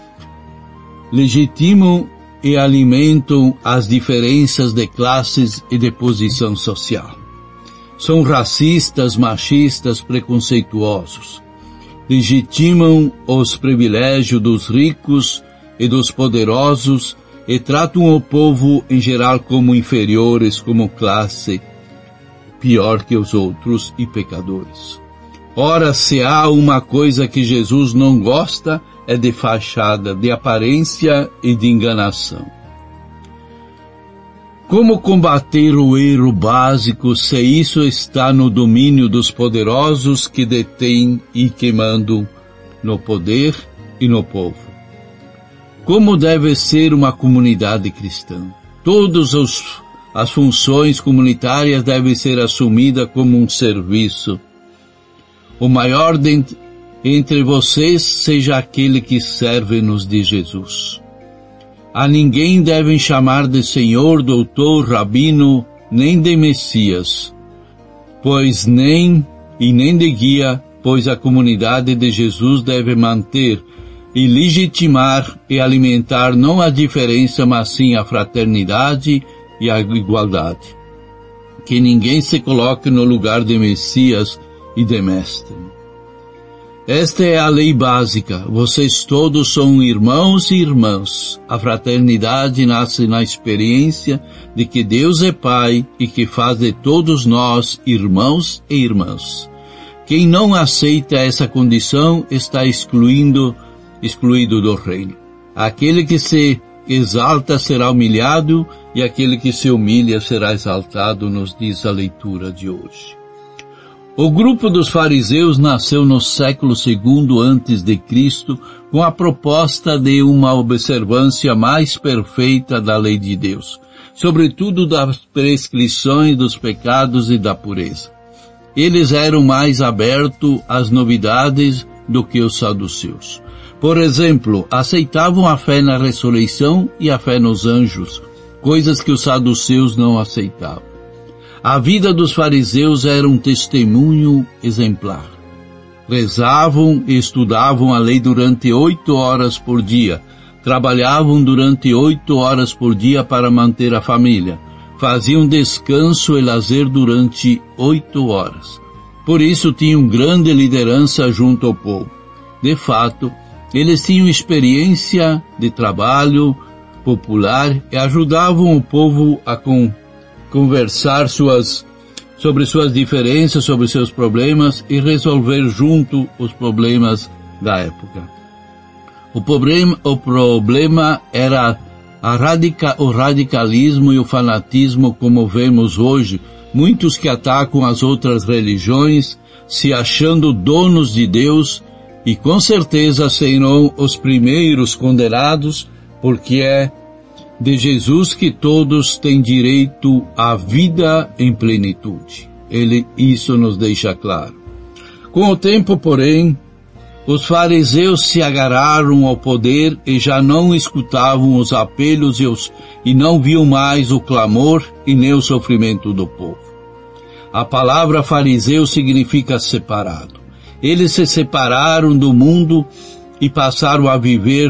legitimam e alimentam as diferenças de classes e de posição social. São racistas, machistas, preconceituosos. Legitimam os privilégios dos ricos e dos poderosos e tratam o povo em geral como inferiores, como classe pior que os outros e pecadores. Ora, se há uma coisa que Jesus não gosta, é de fachada, de aparência e de enganação. Como combater o erro básico se isso está no domínio dos poderosos que detêm e que mandam no poder e no povo? Como deve ser uma comunidade cristã? Todas os, as funções comunitárias devem ser assumidas como um serviço. O maior de, entre vocês seja aquele que serve nos de Jesus. A ninguém devem chamar de Senhor, Doutor, Rabino, nem de Messias, pois nem, e nem de guia, pois a comunidade de Jesus deve manter e legitimar e alimentar não a diferença, mas sim a fraternidade e a igualdade. Que ninguém se coloque no lugar de Messias e de Mestre. Esta é a lei básica. Vocês todos são irmãos e irmãs. A fraternidade nasce na experiência de que Deus é Pai e que faz de todos nós irmãos e irmãs. Quem não aceita essa condição está excluindo, excluído do reino. Aquele que se exalta será humilhado e aquele que se humilha será exaltado, nos diz a leitura de hoje. O grupo dos fariseus nasceu no século segundo antes de Cristo com a proposta de uma observância mais perfeita da lei de Deus, sobretudo das prescrições dos pecados e da pureza. Eles eram mais abertos às novidades do que os saduceus. Por exemplo, aceitavam a fé na ressurreição e a fé nos anjos, coisas que os saduceus não aceitavam. A vida dos fariseus era um testemunho exemplar. Rezavam e estudavam a lei durante oito horas por dia. Trabalhavam durante oito horas por dia para manter a família. Faziam descanso e lazer durante oito horas. Por isso tinham grande liderança junto ao povo. De fato, eles tinham experiência de trabalho popular e ajudavam o povo a con- conversar suas, sobre suas diferenças, sobre seus problemas e resolver junto os problemas da época. O problema, o problema era a radica, o radicalismo e o fanatismo, como vemos hoje, muitos que atacam as outras religiões, se achando donos de Deus, e com certeza serão os primeiros condenados, porque é de Jesus que todos têm direito à vida em plenitude. Ele, isso nos deixa claro. Com o tempo, porém, os fariseus se agarraram ao poder e já não escutavam os apelos e, os, e não viam mais o clamor e nem o sofrimento do povo. A palavra fariseu significa separado. Eles se separaram do mundo e passaram a viver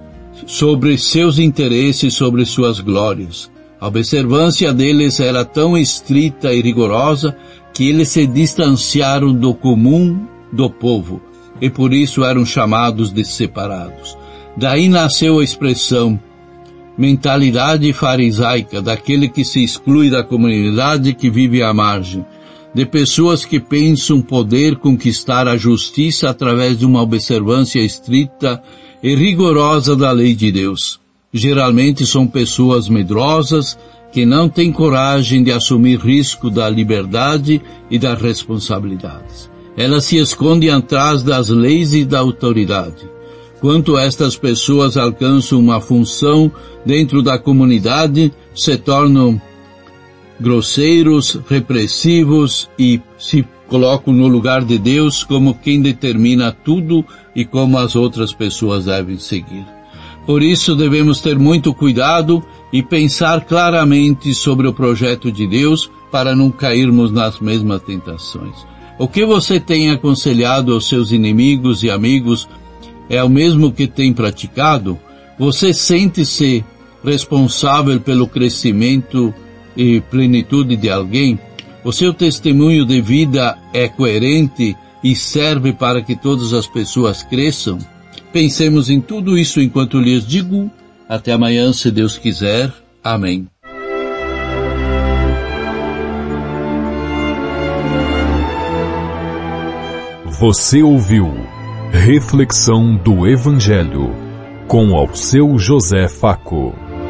sobre seus interesses, sobre suas glórias. A observância deles era tão estrita e rigorosa que eles se distanciaram do comum do povo e por isso eram chamados de separados. Daí nasceu a expressão mentalidade farisaica, daquele que se exclui da comunidade, que vive à margem, de pessoas que pensam poder conquistar a justiça através de uma observância estrita e rigorosa da lei de Deus. Geralmente são pessoas medrosas que não têm coragem de assumir risco da liberdade e das responsabilidades. Elas se escondem atrás das leis e da autoridade. Quando estas pessoas alcançam uma função dentro da comunidade, se tornam grosseiros, repressivos e se colocam no lugar de Deus como quem determina tudo e como as outras pessoas devem seguir. Por isso devemos ter muito cuidado e pensar claramente sobre o projeto de Deus para não cairmos nas mesmas tentações. O que você tem aconselhado aos seus inimigos e amigos é o mesmo que tem praticado? Você sente-se responsável pelo crescimento e plenitude de alguém? O seu testemunho de vida é coerente e serve para que todas as pessoas cresçam? Pensemos em tudo isso enquanto lhes digo. Até amanhã, se Deus quiser. Amém. Você ouviu Reflexão do Evangelho com Alceu José Faco.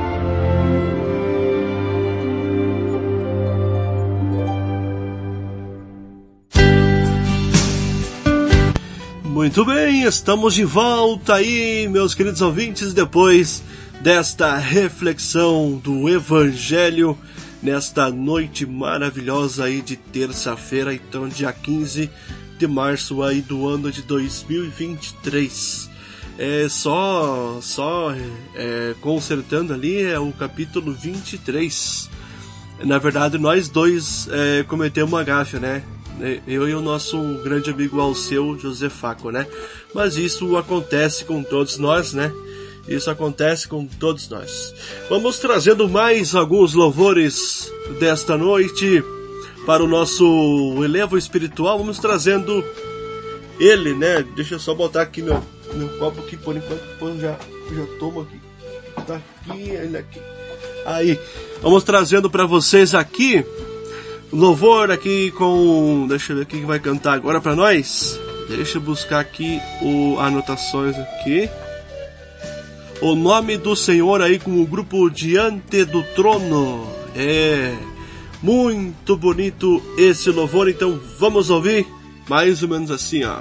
Muito bem, estamos de volta aí, meus queridos ouvintes, depois desta reflexão do Evangelho, nesta noite maravilhosa aí de terça-feira, então dia quinze de março aí do ano de dois mil e vinte e três. É só, só é, consertando ali é o capítulo vinte e três. Na verdade, nós dois é, cometemos uma gafe, né? Eu e o nosso grande amigo Alceu José Faco, né? Mas isso acontece com todos nós, né? Isso acontece com todos nós. Vamos trazendo mais alguns louvores desta noite para o nosso elevo espiritual. Vamos trazendo ele, né? Deixa eu só botar aqui meu, meu copo aqui por enquanto, depois eu já, eu já tomo aqui. Tá aqui, ele aqui. Aí, vamos trazendo para vocês aqui louvor aqui com... Deixa eu ver quem vai cantar agora para nós. Deixa eu buscar aqui o anotações aqui. O nome do Senhor aí com o grupo Diante do Trono. É muito bonito esse louvor, então vamos ouvir mais ou menos assim, ó.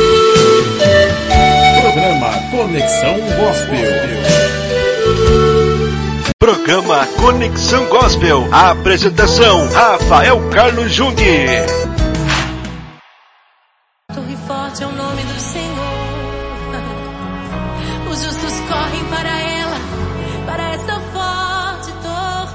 Programa Conexão Gospel. Programa Conexão Gospel. A apresentação, Rafael Carlos Jung. Torre forte é o nome do Senhor. Os justos correm para ela, para essa forte torre.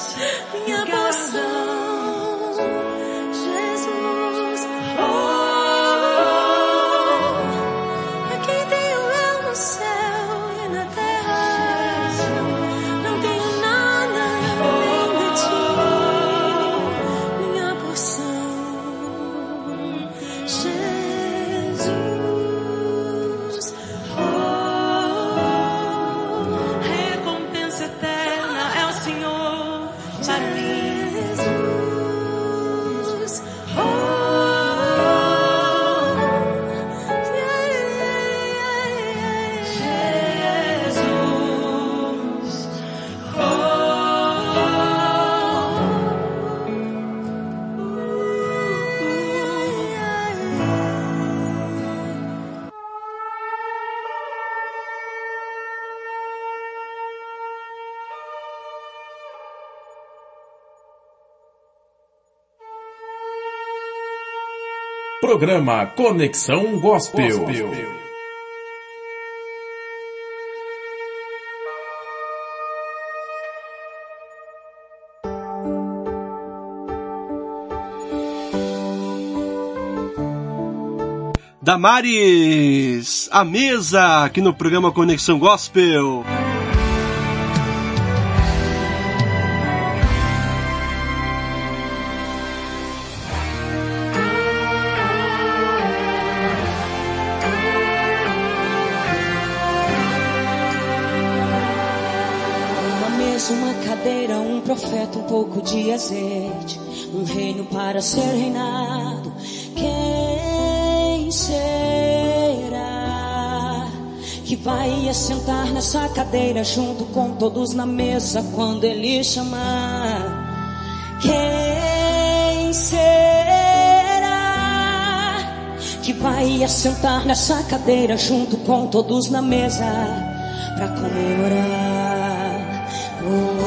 minha porção, Jesus. Oh, a quem tenho eu no céu e na terra, não tenho nada além de ti, minha porção, Jesus. Oh, recompensa eterna é o Senhor para mim. Jesus. Oh, Jesus. Programa Conexão Gospel. Damares, a mesa aqui no programa Conexão Gospel. Uma mesa, uma cadeira, um profeta, um pouco de azeite, um reino para ser reinado. Quem será que vai assentar nessa cadeira junto com todos na mesa quando ele chamar? Quem será que vai assentar nessa cadeira junto com todos na mesa para comemorar? Oh, oh,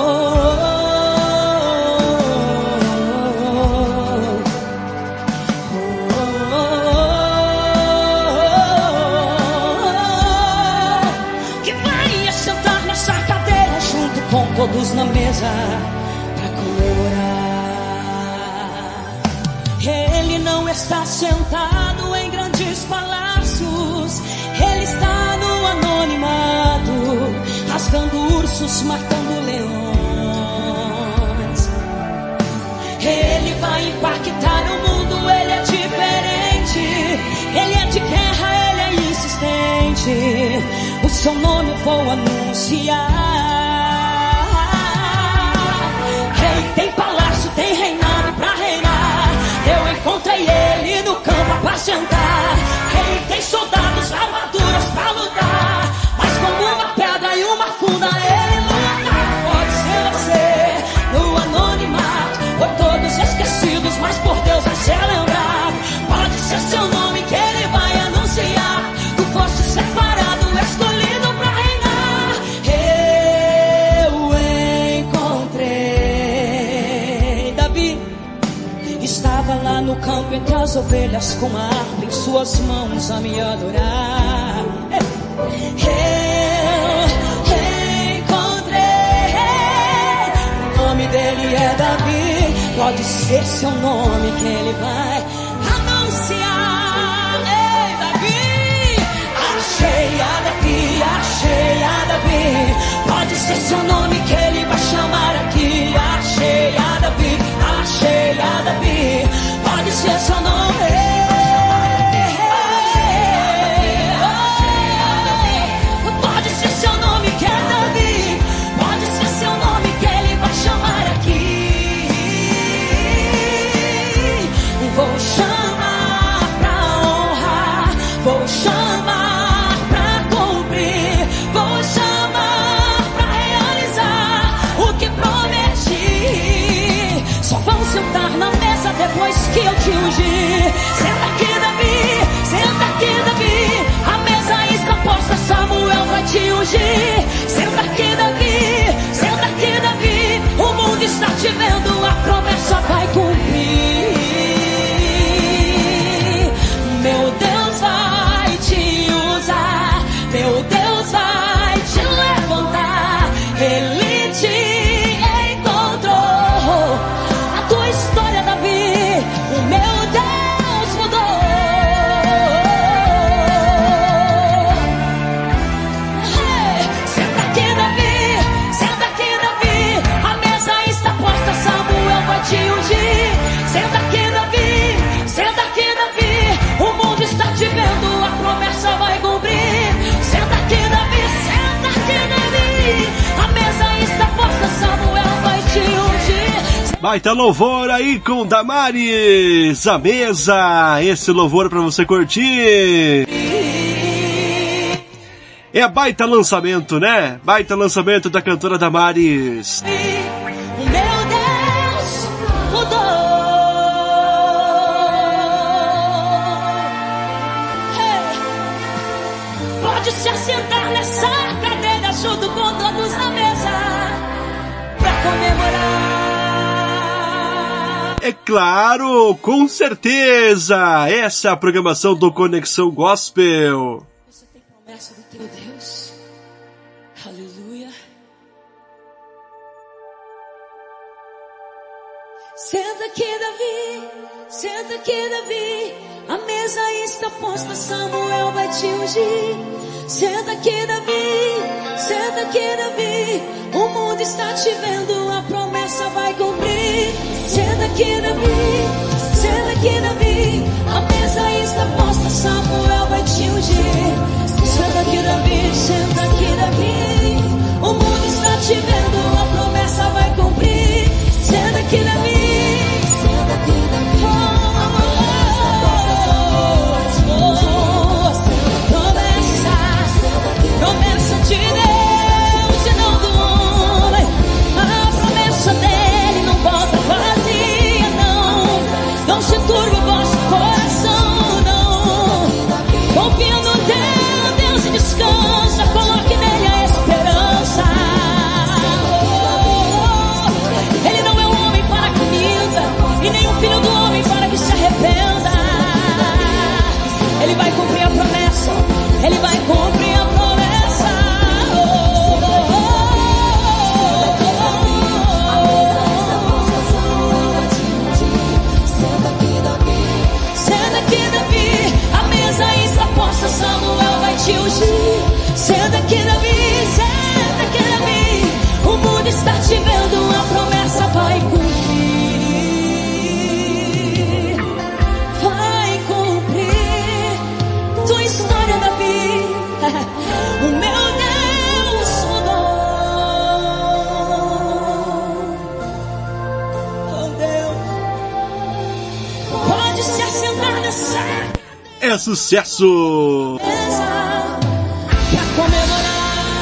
todos na mesa para comemorar. Ele não está sentado em grandes palácios, ele está no anonimato, rasgando ursos, matando leões. Ele vai impactar o mundo, ele é diferente, ele é de guerra, ele é insistente. O seu nome eu vou anunciar. Tem palácio, tem reinado pra reinar. Eu encontrei ele no campo a apacentar. Ele tem soldados, armaduras pra lutar, mas como uma pedra e uma funda ele luta. Pode ser você no anonimato, por todos esquecidos, mas por Deus vai ser lembrado. Pode ser seu nome que ele vai anunciar. Tu foste separado, escolhido pra reinar. Eu encontrei Davi, estava lá no campo entre as ovelhas, com uma harpa em suas mãos a me adorar. Eu encontrei, o nome dele é Davi. Pode ser seu nome que ele vai anunciar. Ei, Davi, achei a Davi, achei a Davi. Pode ser seu nome que ele vai chamar aqui. Achei a Davi, achei a Davi. Pode ser seu nome. Pode ser seu nome que é Davi. Pode ser seu nome que ele vai chamar aqui. Vou chamar pra honrar, vou chamar pra cumprir, vou chamar pra realizar o que prometi. Só vão sentar na mesa depois que eu te ungir. Senta aqui, Davi, senta aqui, Davi. A mesa está posta, Samuel vai te ungir. Senta aqui, Davi, senta aqui, Davi. O mundo está te vendo, a promessa vai cumprir. Meu Deus vai te usar, meu Deus vai te levantar. Ele te encontrou. Baita louvor aí com Damares, a mesa, esse louvor pra você curtir. É baita lançamento, né? Baita lançamento da cantora Damares. O meu Deus mudou. Hey. Pode se assentar nessa cadeira junto com todos na mesa pra comemorar. É claro, com certeza, essa é a programação do Conexão Gospel. Você tem promessa do teu Deus? Aleluia. Senta aqui, Davi, senta aqui, Davi, a mesa está posta, Samuel vai te ungir. Senta aqui, Davi, senta aqui, Davi, o mundo está te vendo, a promessa vai cumprir. Senta aqui, Davi, senta aqui, Davi, a mesa está posta, Samuel vai te ungir. Senta aqui, Davi, senta aqui, Davi, o mundo está te vendo, a promessa vai cumprir. Senta aqui, Davi, senta aqui, Davi, a mesa está posta, Samuel vai te ungir. Promessa, promessa de Deus e não do homem, a promessa dele não volta vazia, não. Não se turbe o vosso coração, não. Confia no teu Deus e descansa, coloque nele a esperança. Ele não é um homem para que minta, e nem um filho do homem para que se arrependa. Ele vai cumprir a promessa, ele vai cumprir a promessa. Senta aqui, Davi, a mesa está posta, Samuel vai te ungir. Senta aqui, Davi, senta aqui, Davi, o mundo está te vendo, a promessa vai cumprir. Vai cumprir tua história, Davi. O meu Deus mudou. Oh Deus, pode se assentar nessa É sucesso! mesa pra comemorar.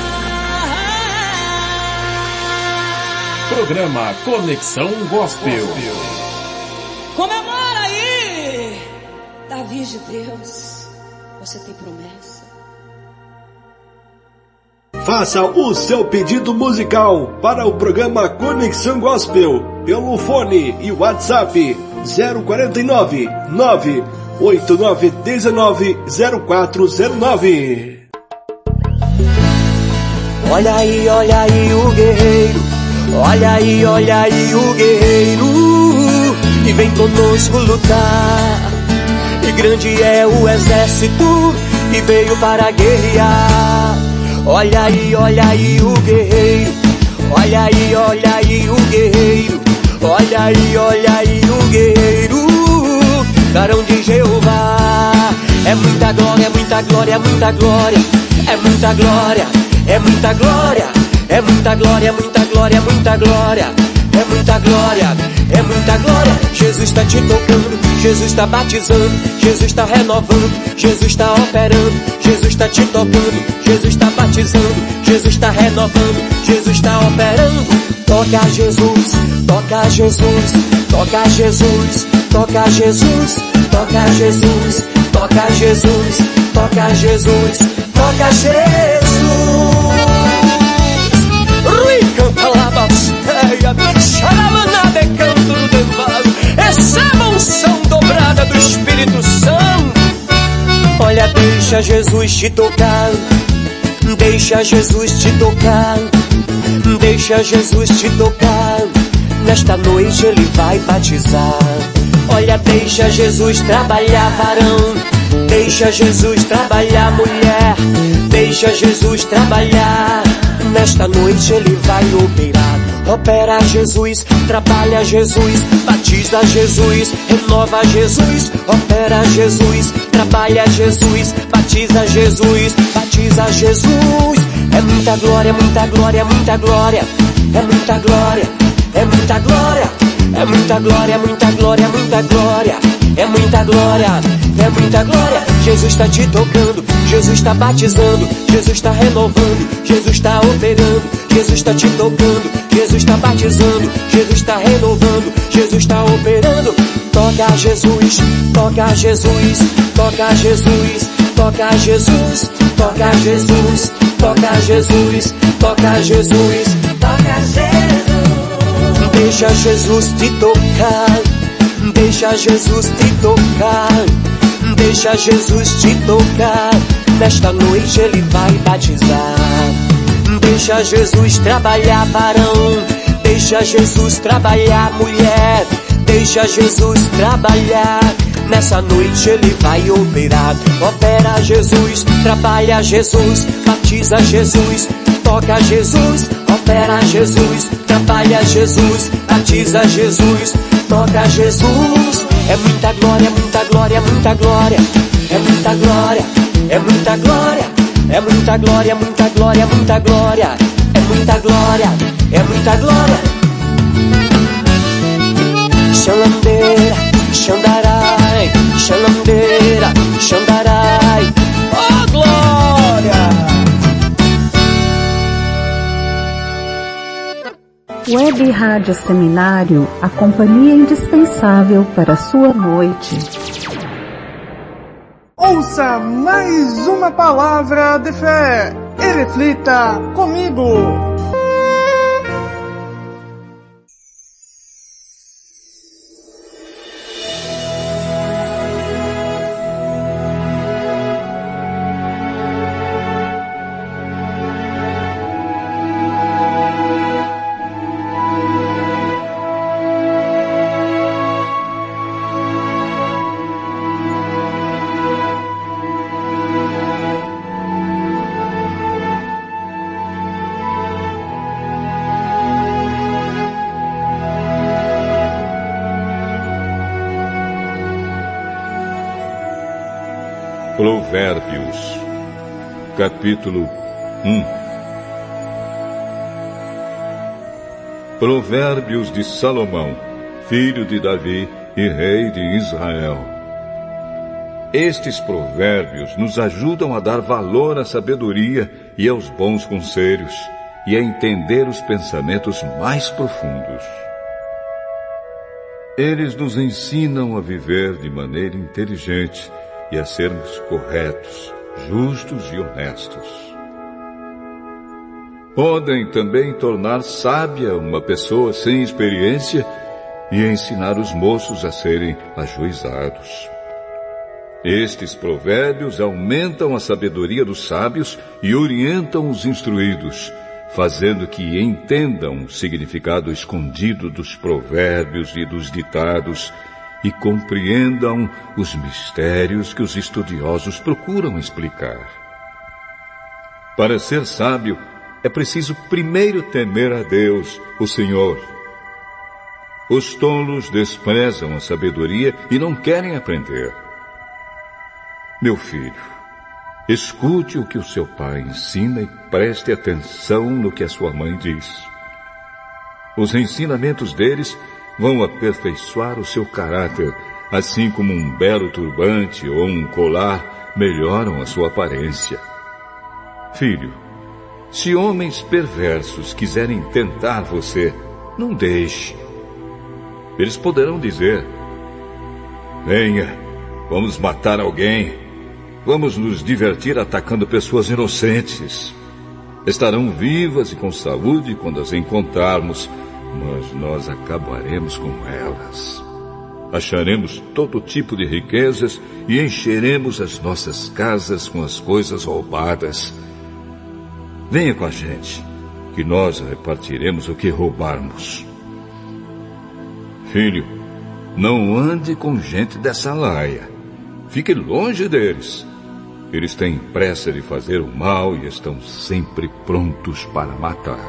Programa Conexão Gospel. Comemora aí, Davi de Deus, você tem promessa. Faça o seu pedido musical para o programa Conexão Gospel pelo fone e WhatsApp zero quarenta e nove, nove oito nove um nove zero quatro zero nove. Olha aí, olha aí o guerreiro, olha aí, olha aí o guerreiro, e vem conosco lutar. E grande é o exército que veio para guerrear. Olha aí, olha aí o guerreiro, olha aí, olha aí o guerreiro, olha aí, olha aí o guerreiro, varão de Jeová. É muita glória, é muita glória, é muita glória, é muita glória, é muita glória, é muita glória, é muita glória, é muita glória, é muita glória, é muita glória. Jesus está te tocando, Jesus está batizando, Jesus está renovando, Jesus está operando, Jesus está te tocando, Jesus está batizando, Jesus está renovando, Jesus está operando. Toca Jesus, toca Jesus, toca Jesus, toca Jesus, toca Jesus, toca Jesus, toca Jesus, toca Jesus. Rui canta lá basteia, xaramana de canto no devado, receba a unção dobrada do Espírito Santo. Olha, deixa Jesus te tocar, deixa Jesus te tocar, deixa Jesus te tocar. Nesta noite ele vai batizar. Olha, deixa Jesus trabalhar, varão, deixa Jesus trabalhar, mulher, deixa Jesus trabalhar. Nesta noite ele vai operar. Opera Jesus, trabalha Jesus, batiza Jesus, renova Jesus. Opera Jesus, trabalha Jesus, batiza Jesus, batiza Jesus. É muita glória, muita glória, muita glória, é muita glória, é muita glória, é É muita glória, muita glória, muita glória. É muita glória, é muita glória. Jesus está te tocando, Jesus está batizando, Jesus está renovando, Jesus está operando, Jesus está te tocando, Jesus está batizando, Jesus está renovando, Jesus está operando. Toca Jesus, toca Jesus, toca Jesus, toca Jesus, toca Jesus, toca Jesus, toca Jesus, toca Jesus. Deixa Jesus te tocar, deixa Jesus te tocar, deixa Jesus te tocar. Nesta noite ele vai batizar. Deixa Jesus trabalhar, varão, deixa Jesus trabalhar, mulher, deixa Jesus trabalhar. Nessa noite ele vai operar. Opera Jesus, trabalha Jesus, batiza Jesus, toca Jesus. Opera Jesus, trabalha Jesus, batiza Jesus, toca Jesus. É muita glória, muita glória, muita glória. É muita glória, é muita glória. É muita glória, muita glória, muita glória. É muita glória, é muita glória. Xalandeira, xandarai, xalandeira, xandarai. Oh, glória! Web Rádio Seminário, a companhia indispensável para a sua noite. Ouça mais uma palavra de fé e reflita comigo. Provérbios, capítulo um. Provérbios de Salomão, filho de Davi e rei de Israel. Estes provérbios nos ajudam a dar valor à sabedoria e aos bons conselhos, e a entender os pensamentos mais profundos. Eles nos ensinam a viver de maneira inteligente e a sermos corretos, justos e honestos. Podem também tornar sábia uma pessoa sem experiência e ensinar os moços a serem ajuizados. Estes provérbios aumentam a sabedoria dos sábios e orientam os instruídos, fazendo que entendam o significado escondido dos provérbios e dos ditados e compreendam os mistérios que os estudiosos procuram explicar. Para ser sábio, é preciso primeiro temer a Deus, o Senhor. Os tolos desprezam a sabedoria e não querem aprender. Meu filho, escute o que o seu pai ensina e preste atenção no que a sua mãe diz. Os ensinamentos deles vão aperfeiçoar o seu caráter, assim como um belo turbante ou um colar melhoram a sua aparência. Filho, se homens perversos quiserem tentar você, não deixe. Eles poderão dizer: venha, vamos matar alguém, vamos nos divertir atacando pessoas inocentes. Estarão vivas e com saúde quando as encontrarmos, mas nós acabaremos com elas. Acharemos todo tipo de riquezas e encheremos as nossas casas com as coisas roubadas. Venha com a gente, que nós repartiremos o que roubarmos. Filho, não ande com gente dessa laia. Fique longe deles. Eles têm pressa de fazer o mal e estão sempre prontos para matar.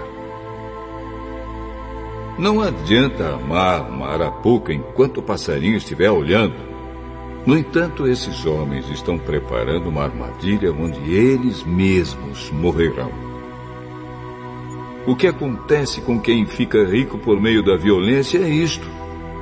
Não adianta amar uma arapuca enquanto o passarinho estiver olhando. No entanto, esses homens estão preparando uma armadilha onde eles mesmos morrerão. O que acontece com quem fica rico por meio da violência é isto: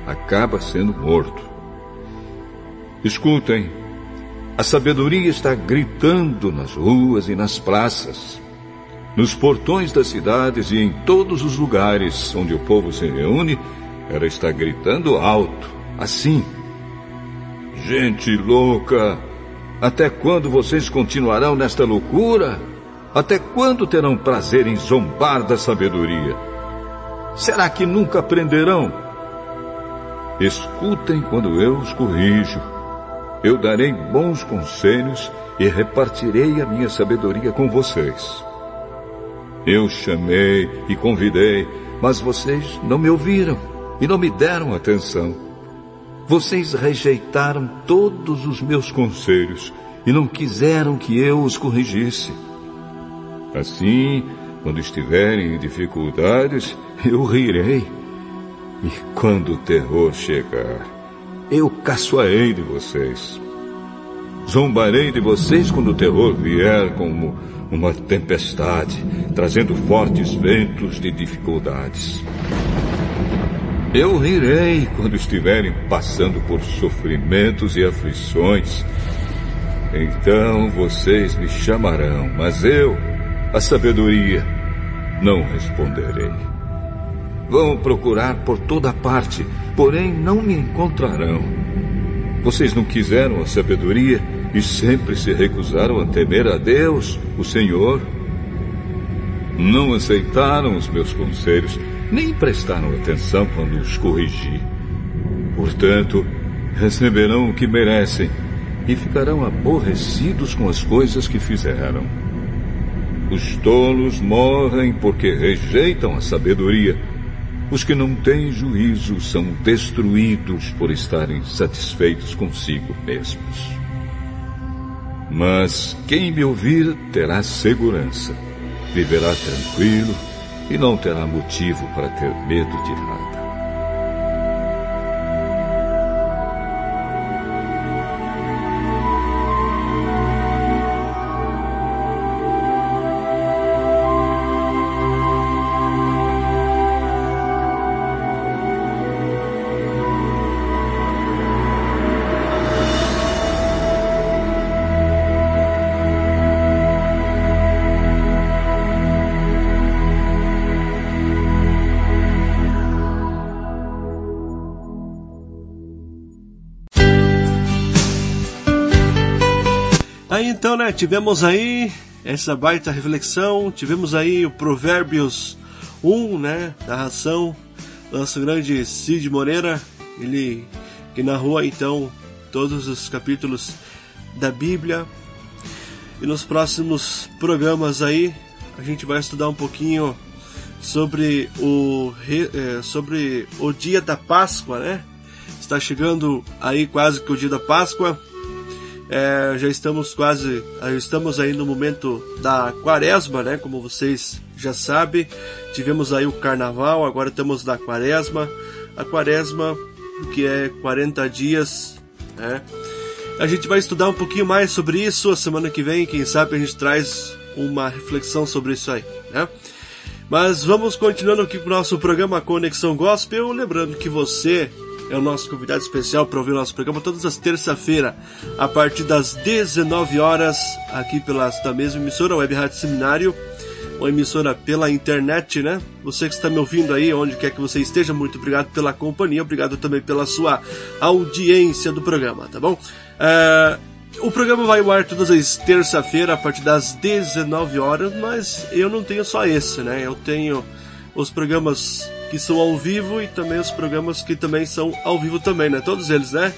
acaba sendo morto. Escutem, a sabedoria está gritando nas ruas e nas praças, nos portões das cidades e em todos os lugares onde o povo se reúne. Ela está gritando alto, assim: gente louca, até quando vocês continuarão nesta loucura? Até quando terão prazer em zombar da sabedoria? Será que nunca aprenderão? Escutem quando eu os corrijo. Eu darei bons conselhos e repartirei a minha sabedoria com vocês. Eu chamei e convidei, mas vocês não me ouviram e não me deram atenção. Vocês rejeitaram todos os meus conselhos e não quiseram que eu os corrigisse. Assim, quando estiverem em dificuldades, eu rirei. E quando o terror chegar, eu caçoarei de vocês. Zombarei de vocês quando o terror vier como uma tempestade, trazendo fortes ventos de dificuldades. Eu rirei quando estiverem passando por sofrimentos e aflições. Então vocês me chamarão, mas eu, a sabedoria, não responderei. Vão procurar por toda parte, porém não me encontrarão. Vocês não quiseram a sabedoria e sempre se recusaram a temer a Deus, o Senhor. Não aceitaram os meus conselhos, nem prestaram atenção quando os corrigi. Portanto, receberão o que merecem e ficarão aborrecidos com as coisas que fizeram. Os tolos morrem porque rejeitam a sabedoria. Os que não têm juízo são destruídos por estarem satisfeitos consigo mesmos. Mas quem me ouvir terá segurança, viverá tranquilo e não terá motivo para ter medo de nada. Aí então, né, tivemos aí essa baita reflexão, tivemos aí o Provérbios um, né, narração do nosso grande Cid Moreira, ele que narrou então todos os capítulos da Bíblia. E nos próximos programas aí a gente vai estudar um pouquinho sobre o, sobre o dia da Páscoa, né? Está chegando aí quase que o dia da Páscoa. É, já estamos quase, estamos aí no momento da Quaresma, né? Como vocês já sabem, tivemos aí o Carnaval, agora estamos na Quaresma. A Quaresma, que é quarenta dias, né? A gente vai estudar um pouquinho mais sobre isso a semana que vem, quem sabe a gente traz uma reflexão sobre isso aí, né? Mas vamos continuando aqui com o nosso programa Conexão Gospel, lembrando que você é o nosso convidado especial para ouvir o nosso programa todas as terça-feiras, a partir das dezenove horas, aqui pela da mesma emissora, Web Rádio Seminário, uma emissora pela internet, né? Você que está me ouvindo aí, onde quer que você esteja, muito obrigado pela companhia, obrigado também pela sua audiência do programa, tá bom? É, o programa vai ao ar todas as terça-feiras, a partir das dezenove horas, mas eu não tenho só esse, né? Eu tenho os programas que são ao vivo e também os programas que também são ao vivo também, né? Todos eles, né?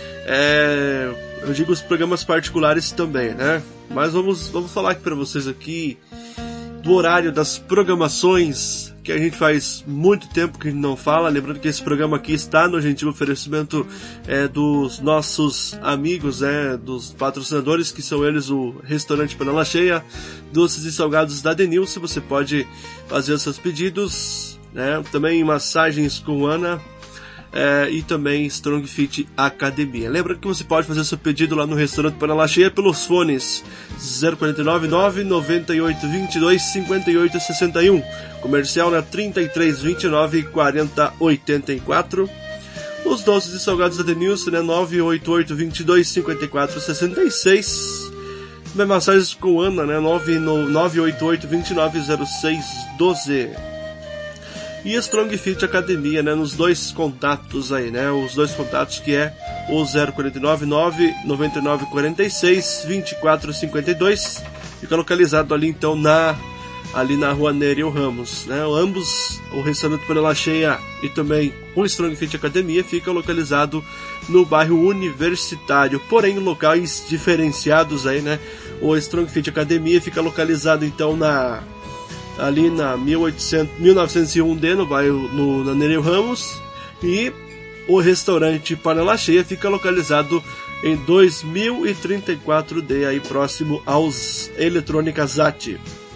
É, eu digo os programas particulares também, né? Mas vamos, vamos falar aqui para vocês aqui do horário das programações, que a gente faz muito tempo que a gente não fala. Lembrando que esse programa aqui está no gentil oferecimento é, dos nossos amigos, né, dos patrocinadores, que são eles o Restaurante Panela Cheia, Doces e Salgados da Denilson. Você pode fazer os seus pedidos, né, também massagens com Ana, é, e também Strong Fit Academia. Lembra que você pode fazer seu pedido lá no Restaurante Panela Cheia pelos fones zero quatro nove nove, nove oito dois dois, cinco oito seis um, comercial na trinta e três, vinte e nove, quarenta, oitenta e quatro. Os doces e salgados da Denilson, né? nove oito oito, dois dois, cinco quatro, seis seis. Também massagens com Ana, né? nove oito oito, dois nove zero seis um dois. E Strong Fit Academia, né? Nos dois contatos aí, né? Os dois contatos que é o zero quatro nove nove, nove nove quatro seis, dois quatro cinco dois. Fica localizado ali então na ali na rua Nereu Ramos, né? Ambos, o restaurante Panela Cheia e também o Strong Fit Academia, fica localizado no bairro Universitário, porém locais diferenciados aí, né? O Strong Fit Academia fica localizado então na ali na mil novecentos e um D, no bairro no, na Nereu Ramos, e o restaurante Panela Cheia fica localizado em dois mil e trinta e quatro D, aí próximo aos Eletrônicas Zati.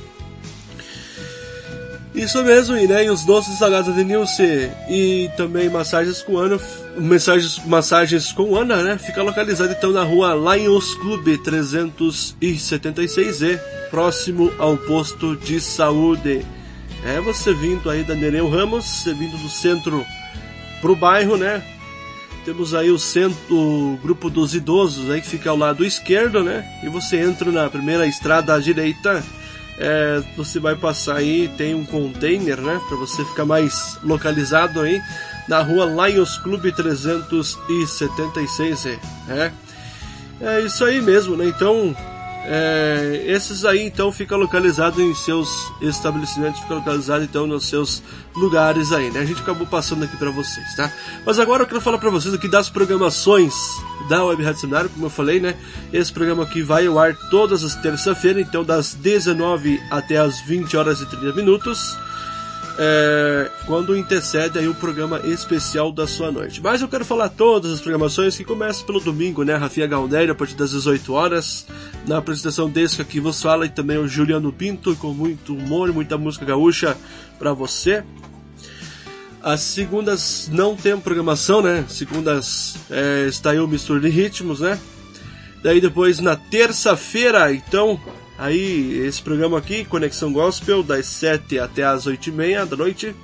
Isso mesmo, e, né, e os doces salgados da Denilce e também massagens com Ana, massagens, massagens com Ana, né, fica localizado então na rua Lions Club trezentos e setenta e seis E, próximo ao posto de saúde. É, você vindo aí da Nereu Ramos, você vindo do centro pro bairro, né, temos aí o centro, o grupo dos idosos aí que fica ao lado esquerdo, né, e você entra na primeira estrada à direita. É, você vai passar aí, tem um container, né, para você ficar mais localizado aí na rua Lions Club trezentos e setenta e seis E, é, é isso aí mesmo, né, então é, esses aí então ficam localizados em seus estabelecimentos, ficam localizados então nos seus lugares aí, né, a gente acabou passando aqui para vocês, tá, mas agora eu quero falar para vocês aqui das programações da Web Rádio Seminário, como eu falei, né, esse programa aqui vai ao ar todas as terça-feiras, então das dezenove até as vinte horas e trinta minutos, é, quando intercede aí o programa especial da sua noite. Mas eu quero falar todas as programações que começam pelo domingo, né, Rafinha Galdério a partir das dezoito horas, na apresentação desse que aqui vos fala, e também o Juliano Pinto, com muito humor e muita música gaúcha para você. As segundas não tem programação, né? Segundas é, está aí o Mistura de Ritmos, né? Daí depois na terça-feira, então, aí esse programa aqui, Conexão Gospel, das sete até as oito e meia da noite.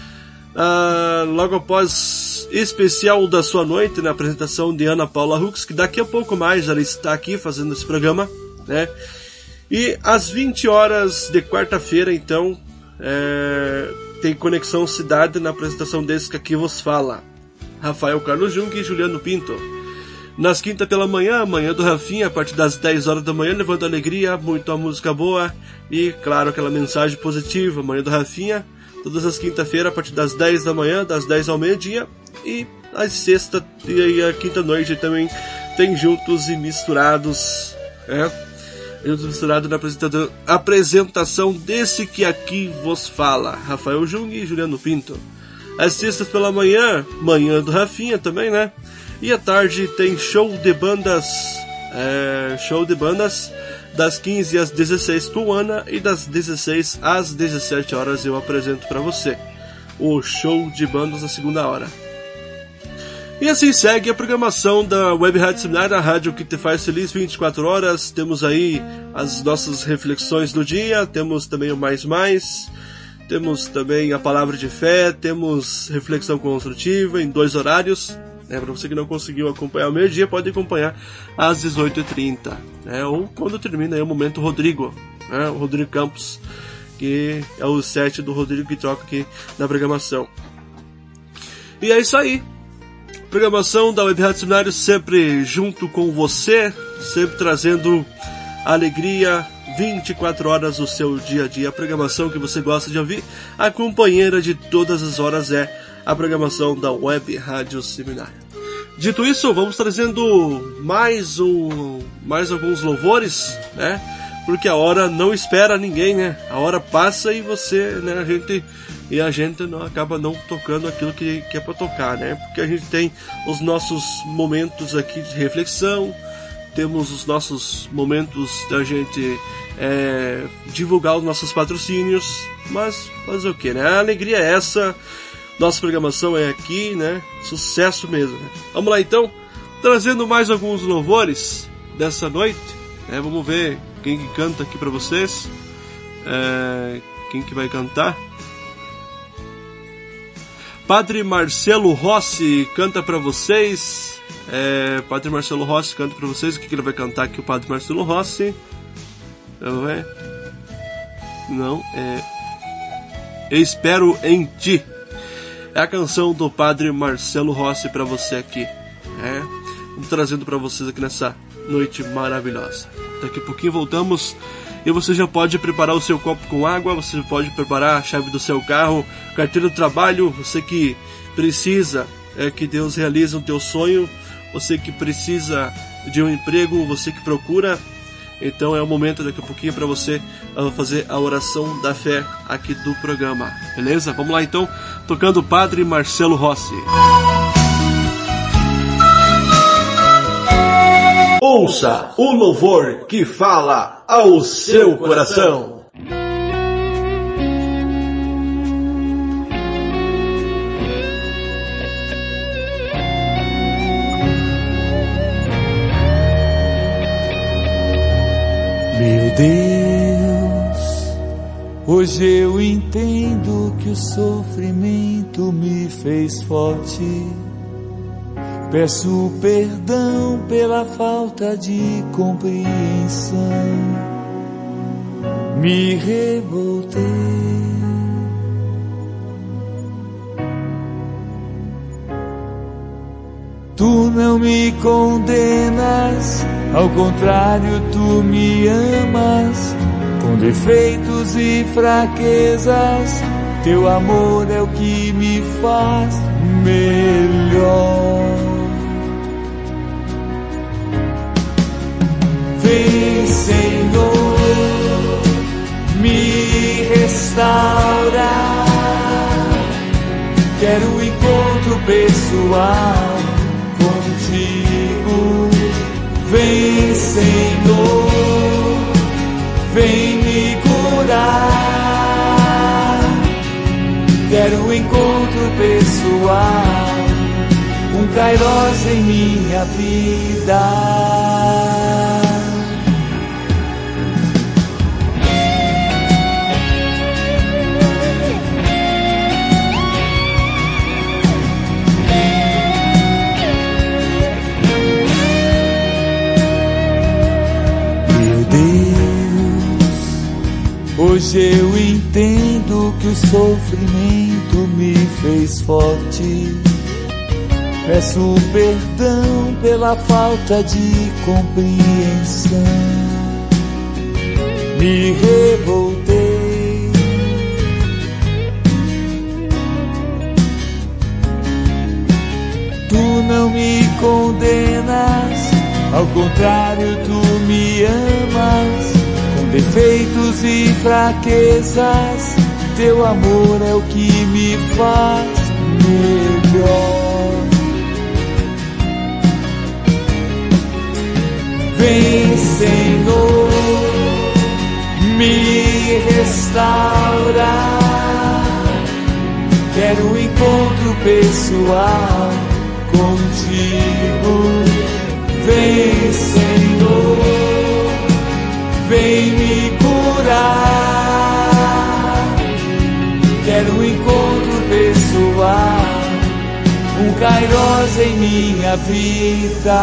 Ah, logo após especial da sua noite, na apresentação de Ana Paula Hux, que daqui a pouco mais ela está aqui fazendo esse programa, né? E às vinte horas de quarta-feira, então, é... tem Conexão Cidade na apresentação desse que aqui vos fala, Rafael Carlos Jung e Juliano Pinto. Nas quinta pela manhã, manhã do Rafinha, a partir das dez horas da manhã, levando alegria, muita música boa e, claro, aquela mensagem positiva, manhã do Rafinha, todas as quinta-feiras, a partir das dez da manhã, das dez ao meio-dia, e às sexta e a quinta-noite também tem Juntos e Misturados, é? Juntos e Misturados na apresentação desse que aqui vos fala, Rafael Jung e Juliano Pinto. Às sextas pela manhã, manhã do Rafinha também, né? E à tarde tem show de bandas, é, show de bandas, das quinze às dezesseis com Ana, e das dezesseis às dezessete horas eu apresento para você o show de bandas na segunda hora. E assim segue a programação da Web Rádio Seminário, a rádio que te faz feliz vinte e quatro horas. Temos aí as nossas reflexões do dia, temos também o Mais Mais, temos também a Palavra de Fé, temos reflexão construtiva em dois horários. É, para você que não conseguiu acompanhar o meio-dia, pode acompanhar às dezoito e trinta, né? Ou quando termina aí o Momento Rodrigo, né? O Rodrigo Campos, que é o set do Rodrigo que troca aqui na programação. E é isso aí. Programação da Web Rádio Seminário sempre junto com você, sempre trazendo alegria, vinte e quatro horas do seu dia a dia. A programação que você gosta de ouvir, a companheira de todas as horas é a programação da Web Rádio Seminário. Dito isso, vamos trazendo mais um, mais alguns louvores, né? Porque a hora não espera ninguém, né? A hora passa e você, né? A gente e a gente não acaba não tocando aquilo que, que é para tocar, né? Porque a gente tem os nossos momentos aqui de reflexão, temos os nossos momentos da gente é, divulgar os nossos patrocínios, mas fazer o que, né? A alegria é essa. Nossa programação é aqui, né? Sucesso mesmo, né? Vamos lá então, trazendo mais alguns louvores dessa noite, né? Vamos ver quem que canta aqui para vocês, é, quem que vai cantar. Padre Marcelo Rossi canta para vocês. É, Padre Marcelo Rossi canta para vocês. O que, que ele vai cantar aqui, o Padre Marcelo Rossi? Não é? Não, é... Espero em Ti. É a canção do Padre Marcelo Rossi para você aqui. É, trazendo para vocês aqui nessa noite maravilhosa. Daqui a pouquinho voltamos e você já pode preparar o seu copo com água, você pode preparar a chave do seu carro, carteira do trabalho, você que precisa é, que Deus realize o teu sonho, você que precisa de um emprego, você que procura. Então é o momento daqui a pouquinho para você uh, fazer a oração da fé aqui do programa, beleza? Vamos lá então, tocando o Padre Marcelo Rossi. Ouça o louvor que fala ao seu coração. Meu Deus, hoje eu entendo que o sofrimento me fez forte. Peço perdão pela falta de compreensão. Me revoltei. Tu não me condenas, ao contrário, tu me amas. Com defeitos e fraquezas, teu amor é o que me faz melhor. Vem, Senhor, me restaura. Quero um encontro pessoal contigo. Vem, Senhor, vem me curar. Quero um encontro pessoal, um Kairos em minha vida. Hoje eu entendo que o sofrimento me fez forte. Peço perdão pela falta de compreensão. Me revoltei. Tu não me condenas, ao contrário, tu me amas. Com defeitos e fraquezas, teu amor é o que me faz melhor. Vem, Senhor, me restaura. Quero um encontro pessoal contigo. Vem, Senhor, vem me curar. Quero um encontro pessoal, um Kairos em minha vida.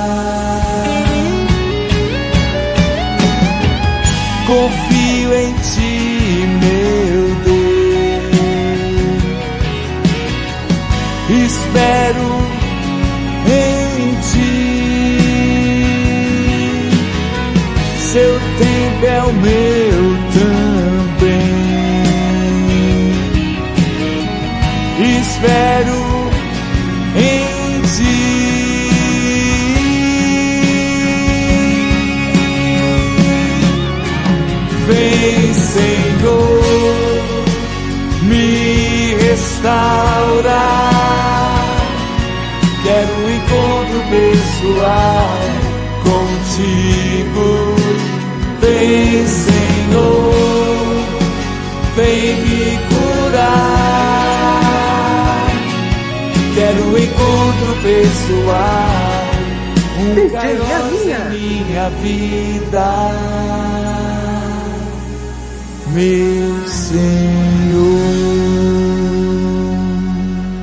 Confio em ti, meu Deus. Espero em ti. Seu tempo é o meu também. Espero em ti. Vem, Senhor, me restaura. Quero um encontro pessoal contigo. Vem, Senhor, vem me curar. Quero um encontro pessoal, um Kairos em minha vida, meu Senhor.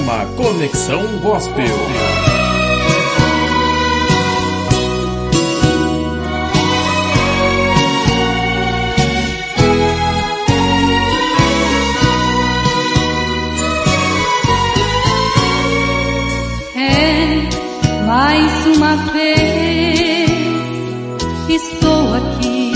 programa Conexão Gospel. Mais uma vez estou aqui.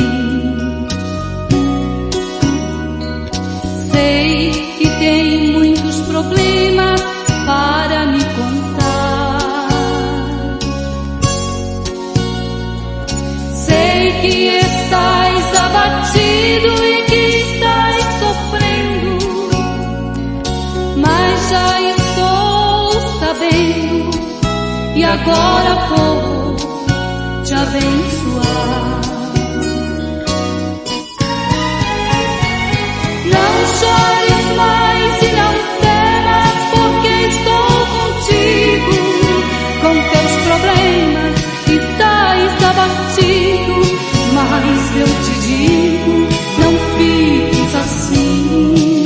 Sei que tem muitos problemas para me contar. Sei que estás abatido e que estás sofrendo, mas já estou sabendo. E agora vou te abençoar. Não chores mais e não temas, porque estou contigo. Com teus problemas estás abatido, mas eu te digo, não fiques assim.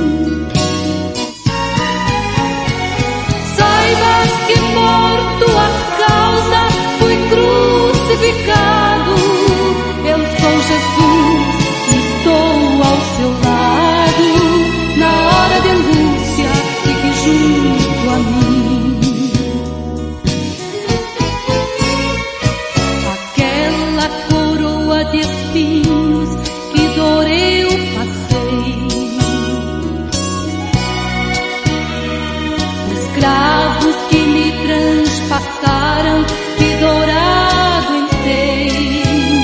Saibas que por tua causa fui crucificado. Eu sou Jesus, estou ao seu lado. Na hora de angústia, fique junto a mim. Aquela coroa de espinhos, que dor eu passei. Os cravos que me transpassaram, que dor aguentei.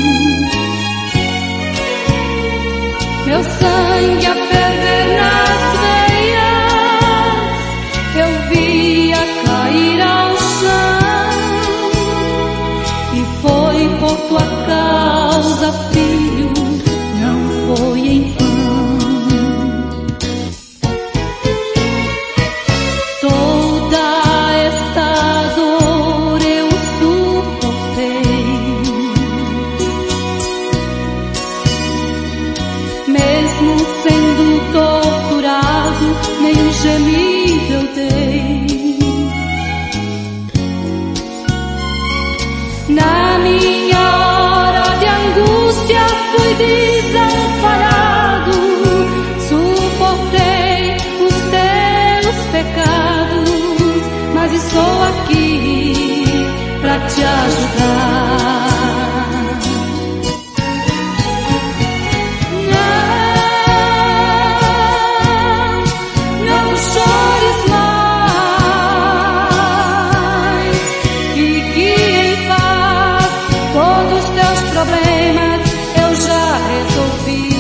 Meu sangue a ferver nas veias, eu via cair ao chão. E foi por tua causa, filho, não foi em vão. Toda esta dor eu suportei, mesmo sendo torturado, nem um gemido eu dei. Na minha hora de angústia fui desamparado, suportei os teus pecados, mas estou aqui pra te ajudar. Não, não chores mais, fique em paz, todos os teus problemas eu já resolvi.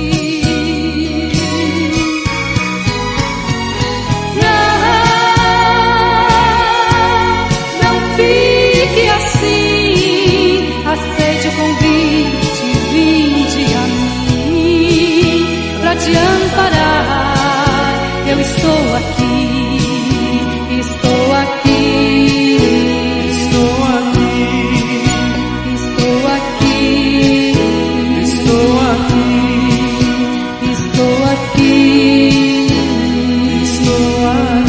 Não, não fique assim, aceite o convite, vinde a mim pra te amparar. Eu estou aqui, estou aqui, estou aqui, estou aqui, estou aqui, estou aqui, estou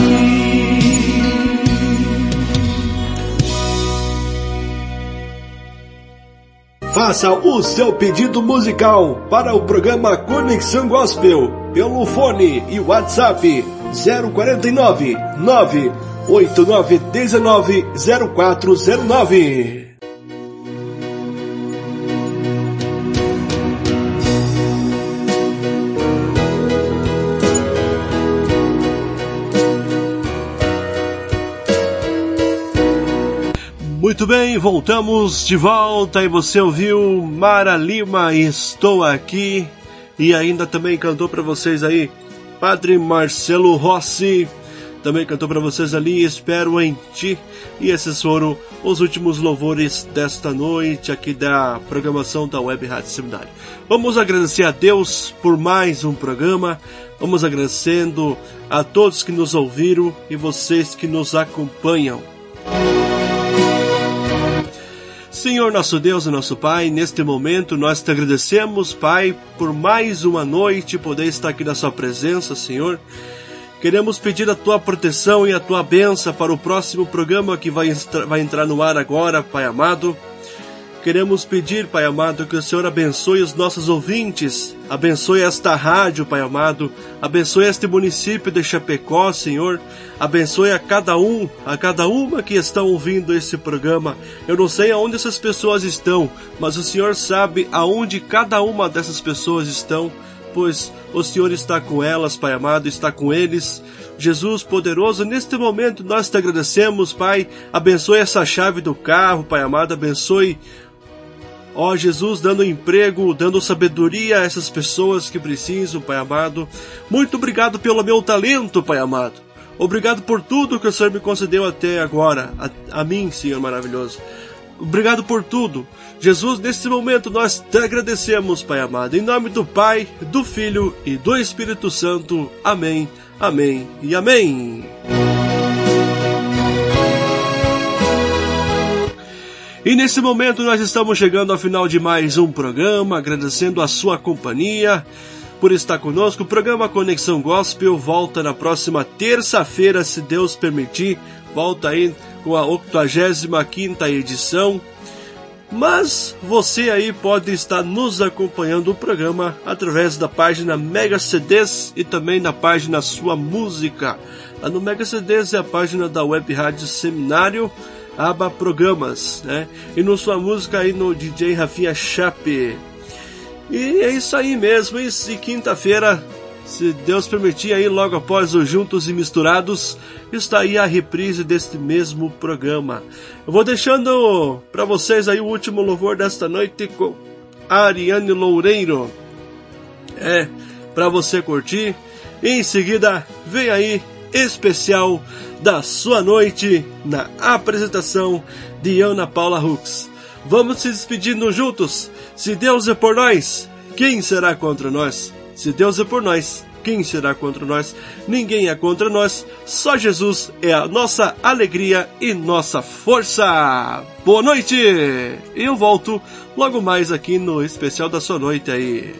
aqui. Faça o seu pedido musical para o programa Conexão Gospel pelo fone e WhatsApp zero quarenta e nove, nove oito nove um nove, zero quatro zero nove. Muito bem, voltamos de volta e você ouviu Mara Lima, Estou Aqui, e ainda também cantou para vocês aí Padre Marcelo Rossi, também cantou para vocês ali Espero em Ti, e esses foram os últimos louvores desta noite aqui da programação da Web Rádio Seminário. Vamos agradecer a Deus por mais um programa, vamos agradecendo a todos que nos ouviram e vocês que nos acompanham. Senhor nosso Deus e nosso Pai, neste momento nós te agradecemos, Pai, por mais uma noite poder estar aqui na sua presença, Senhor. Queremos pedir a Tua proteção e a Tua bênção para o próximo programa que vai, vai entrar no ar agora, Pai amado. Queremos pedir, Pai amado, que o Senhor abençoe os nossos ouvintes, abençoe esta rádio, Pai amado, abençoe este município de Chapecó, Senhor, abençoe a cada um, a cada uma que estão ouvindo esse programa. Eu não sei aonde essas pessoas estão, mas o Senhor sabe aonde cada uma dessas pessoas estão, pois o Senhor está com elas, Pai amado, está com eles. Jesus poderoso, neste momento nós te agradecemos, Pai, abençoe essa chave do carro, Pai amado, abençoe, ó Jesus, dando emprego, dando sabedoria a essas pessoas que precisam, Pai amado. Muito obrigado pelo meu talento, Pai amado. Obrigado por tudo que o Senhor me concedeu até agora, a, a mim, Senhor maravilhoso. Obrigado por tudo. Jesus, nesse momento nós te agradecemos, Pai amado. Em nome do Pai, do Filho e do Espírito Santo. Amém, amém e amém. E nesse momento nós estamos chegando ao final de mais um programa, agradecendo a sua companhia por estar conosco. O programa Conexão Gospel volta na próxima terça-feira, se Deus permitir. Volta aí com a octogésima quinta edição. Mas você aí pode estar nos acompanhando o programa através da página Mega C Ds e também na página Sua Música. Lá no Mega C Ds é a página da Web Rádio Seminário, aba Programas, né? E no Sua Música aí no D J Rafinha Chape. E é isso aí mesmo, e quinta-feira, se Deus permitir, aí logo após o Juntos e Misturados, está aí a reprise deste mesmo programa. Eu vou deixando para vocês aí o último louvor desta noite com Ariane Loureiro. É, para você curtir. E em seguida, vem aí especial da sua noite na apresentação de Ana Paula Hux. Vamos se despedindo juntos. Se Deus é por nós, quem será contra nós? Se Deus é por nós, quem será contra nós? Ninguém é contra nós, só Jesus é a nossa alegria e nossa força. Boa noite! E eu volto logo mais aqui no especial da sua noite aí.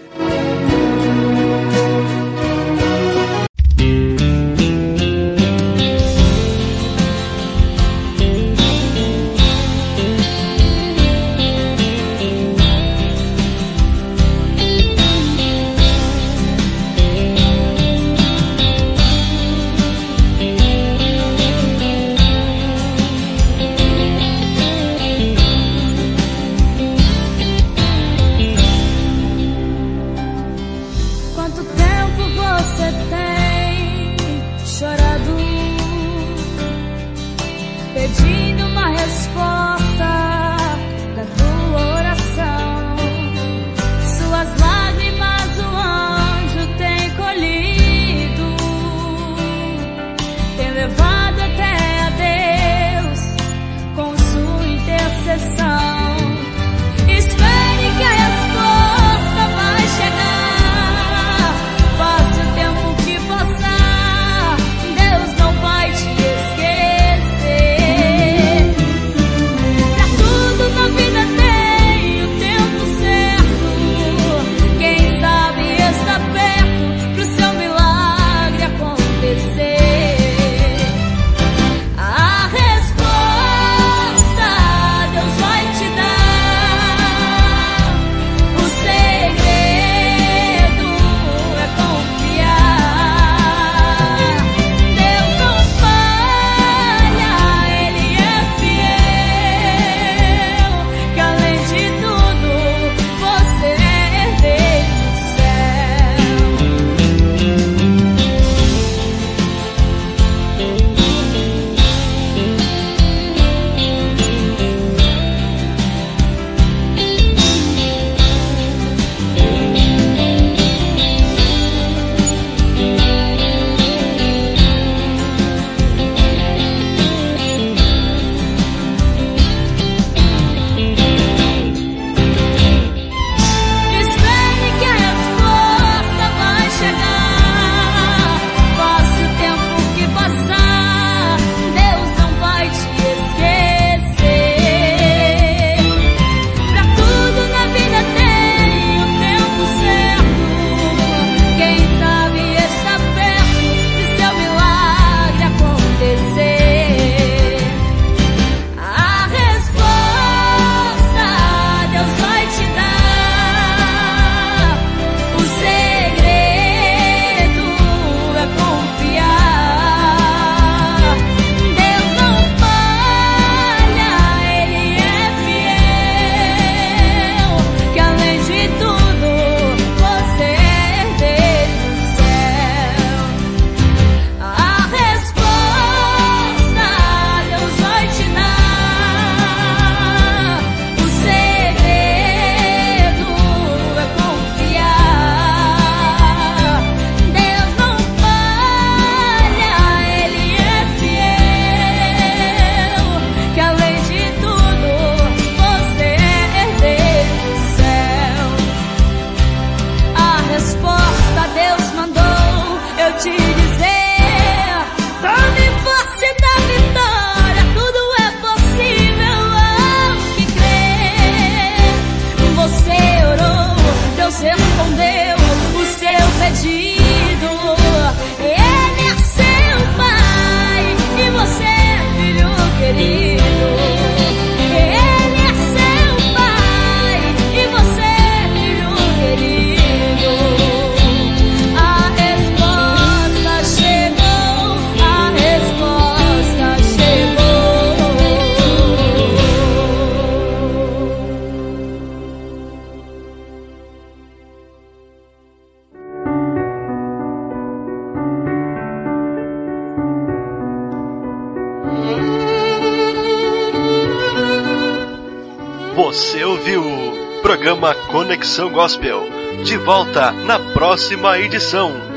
Você ouviu o programa Conexão Gospel. De volta na próxima edição.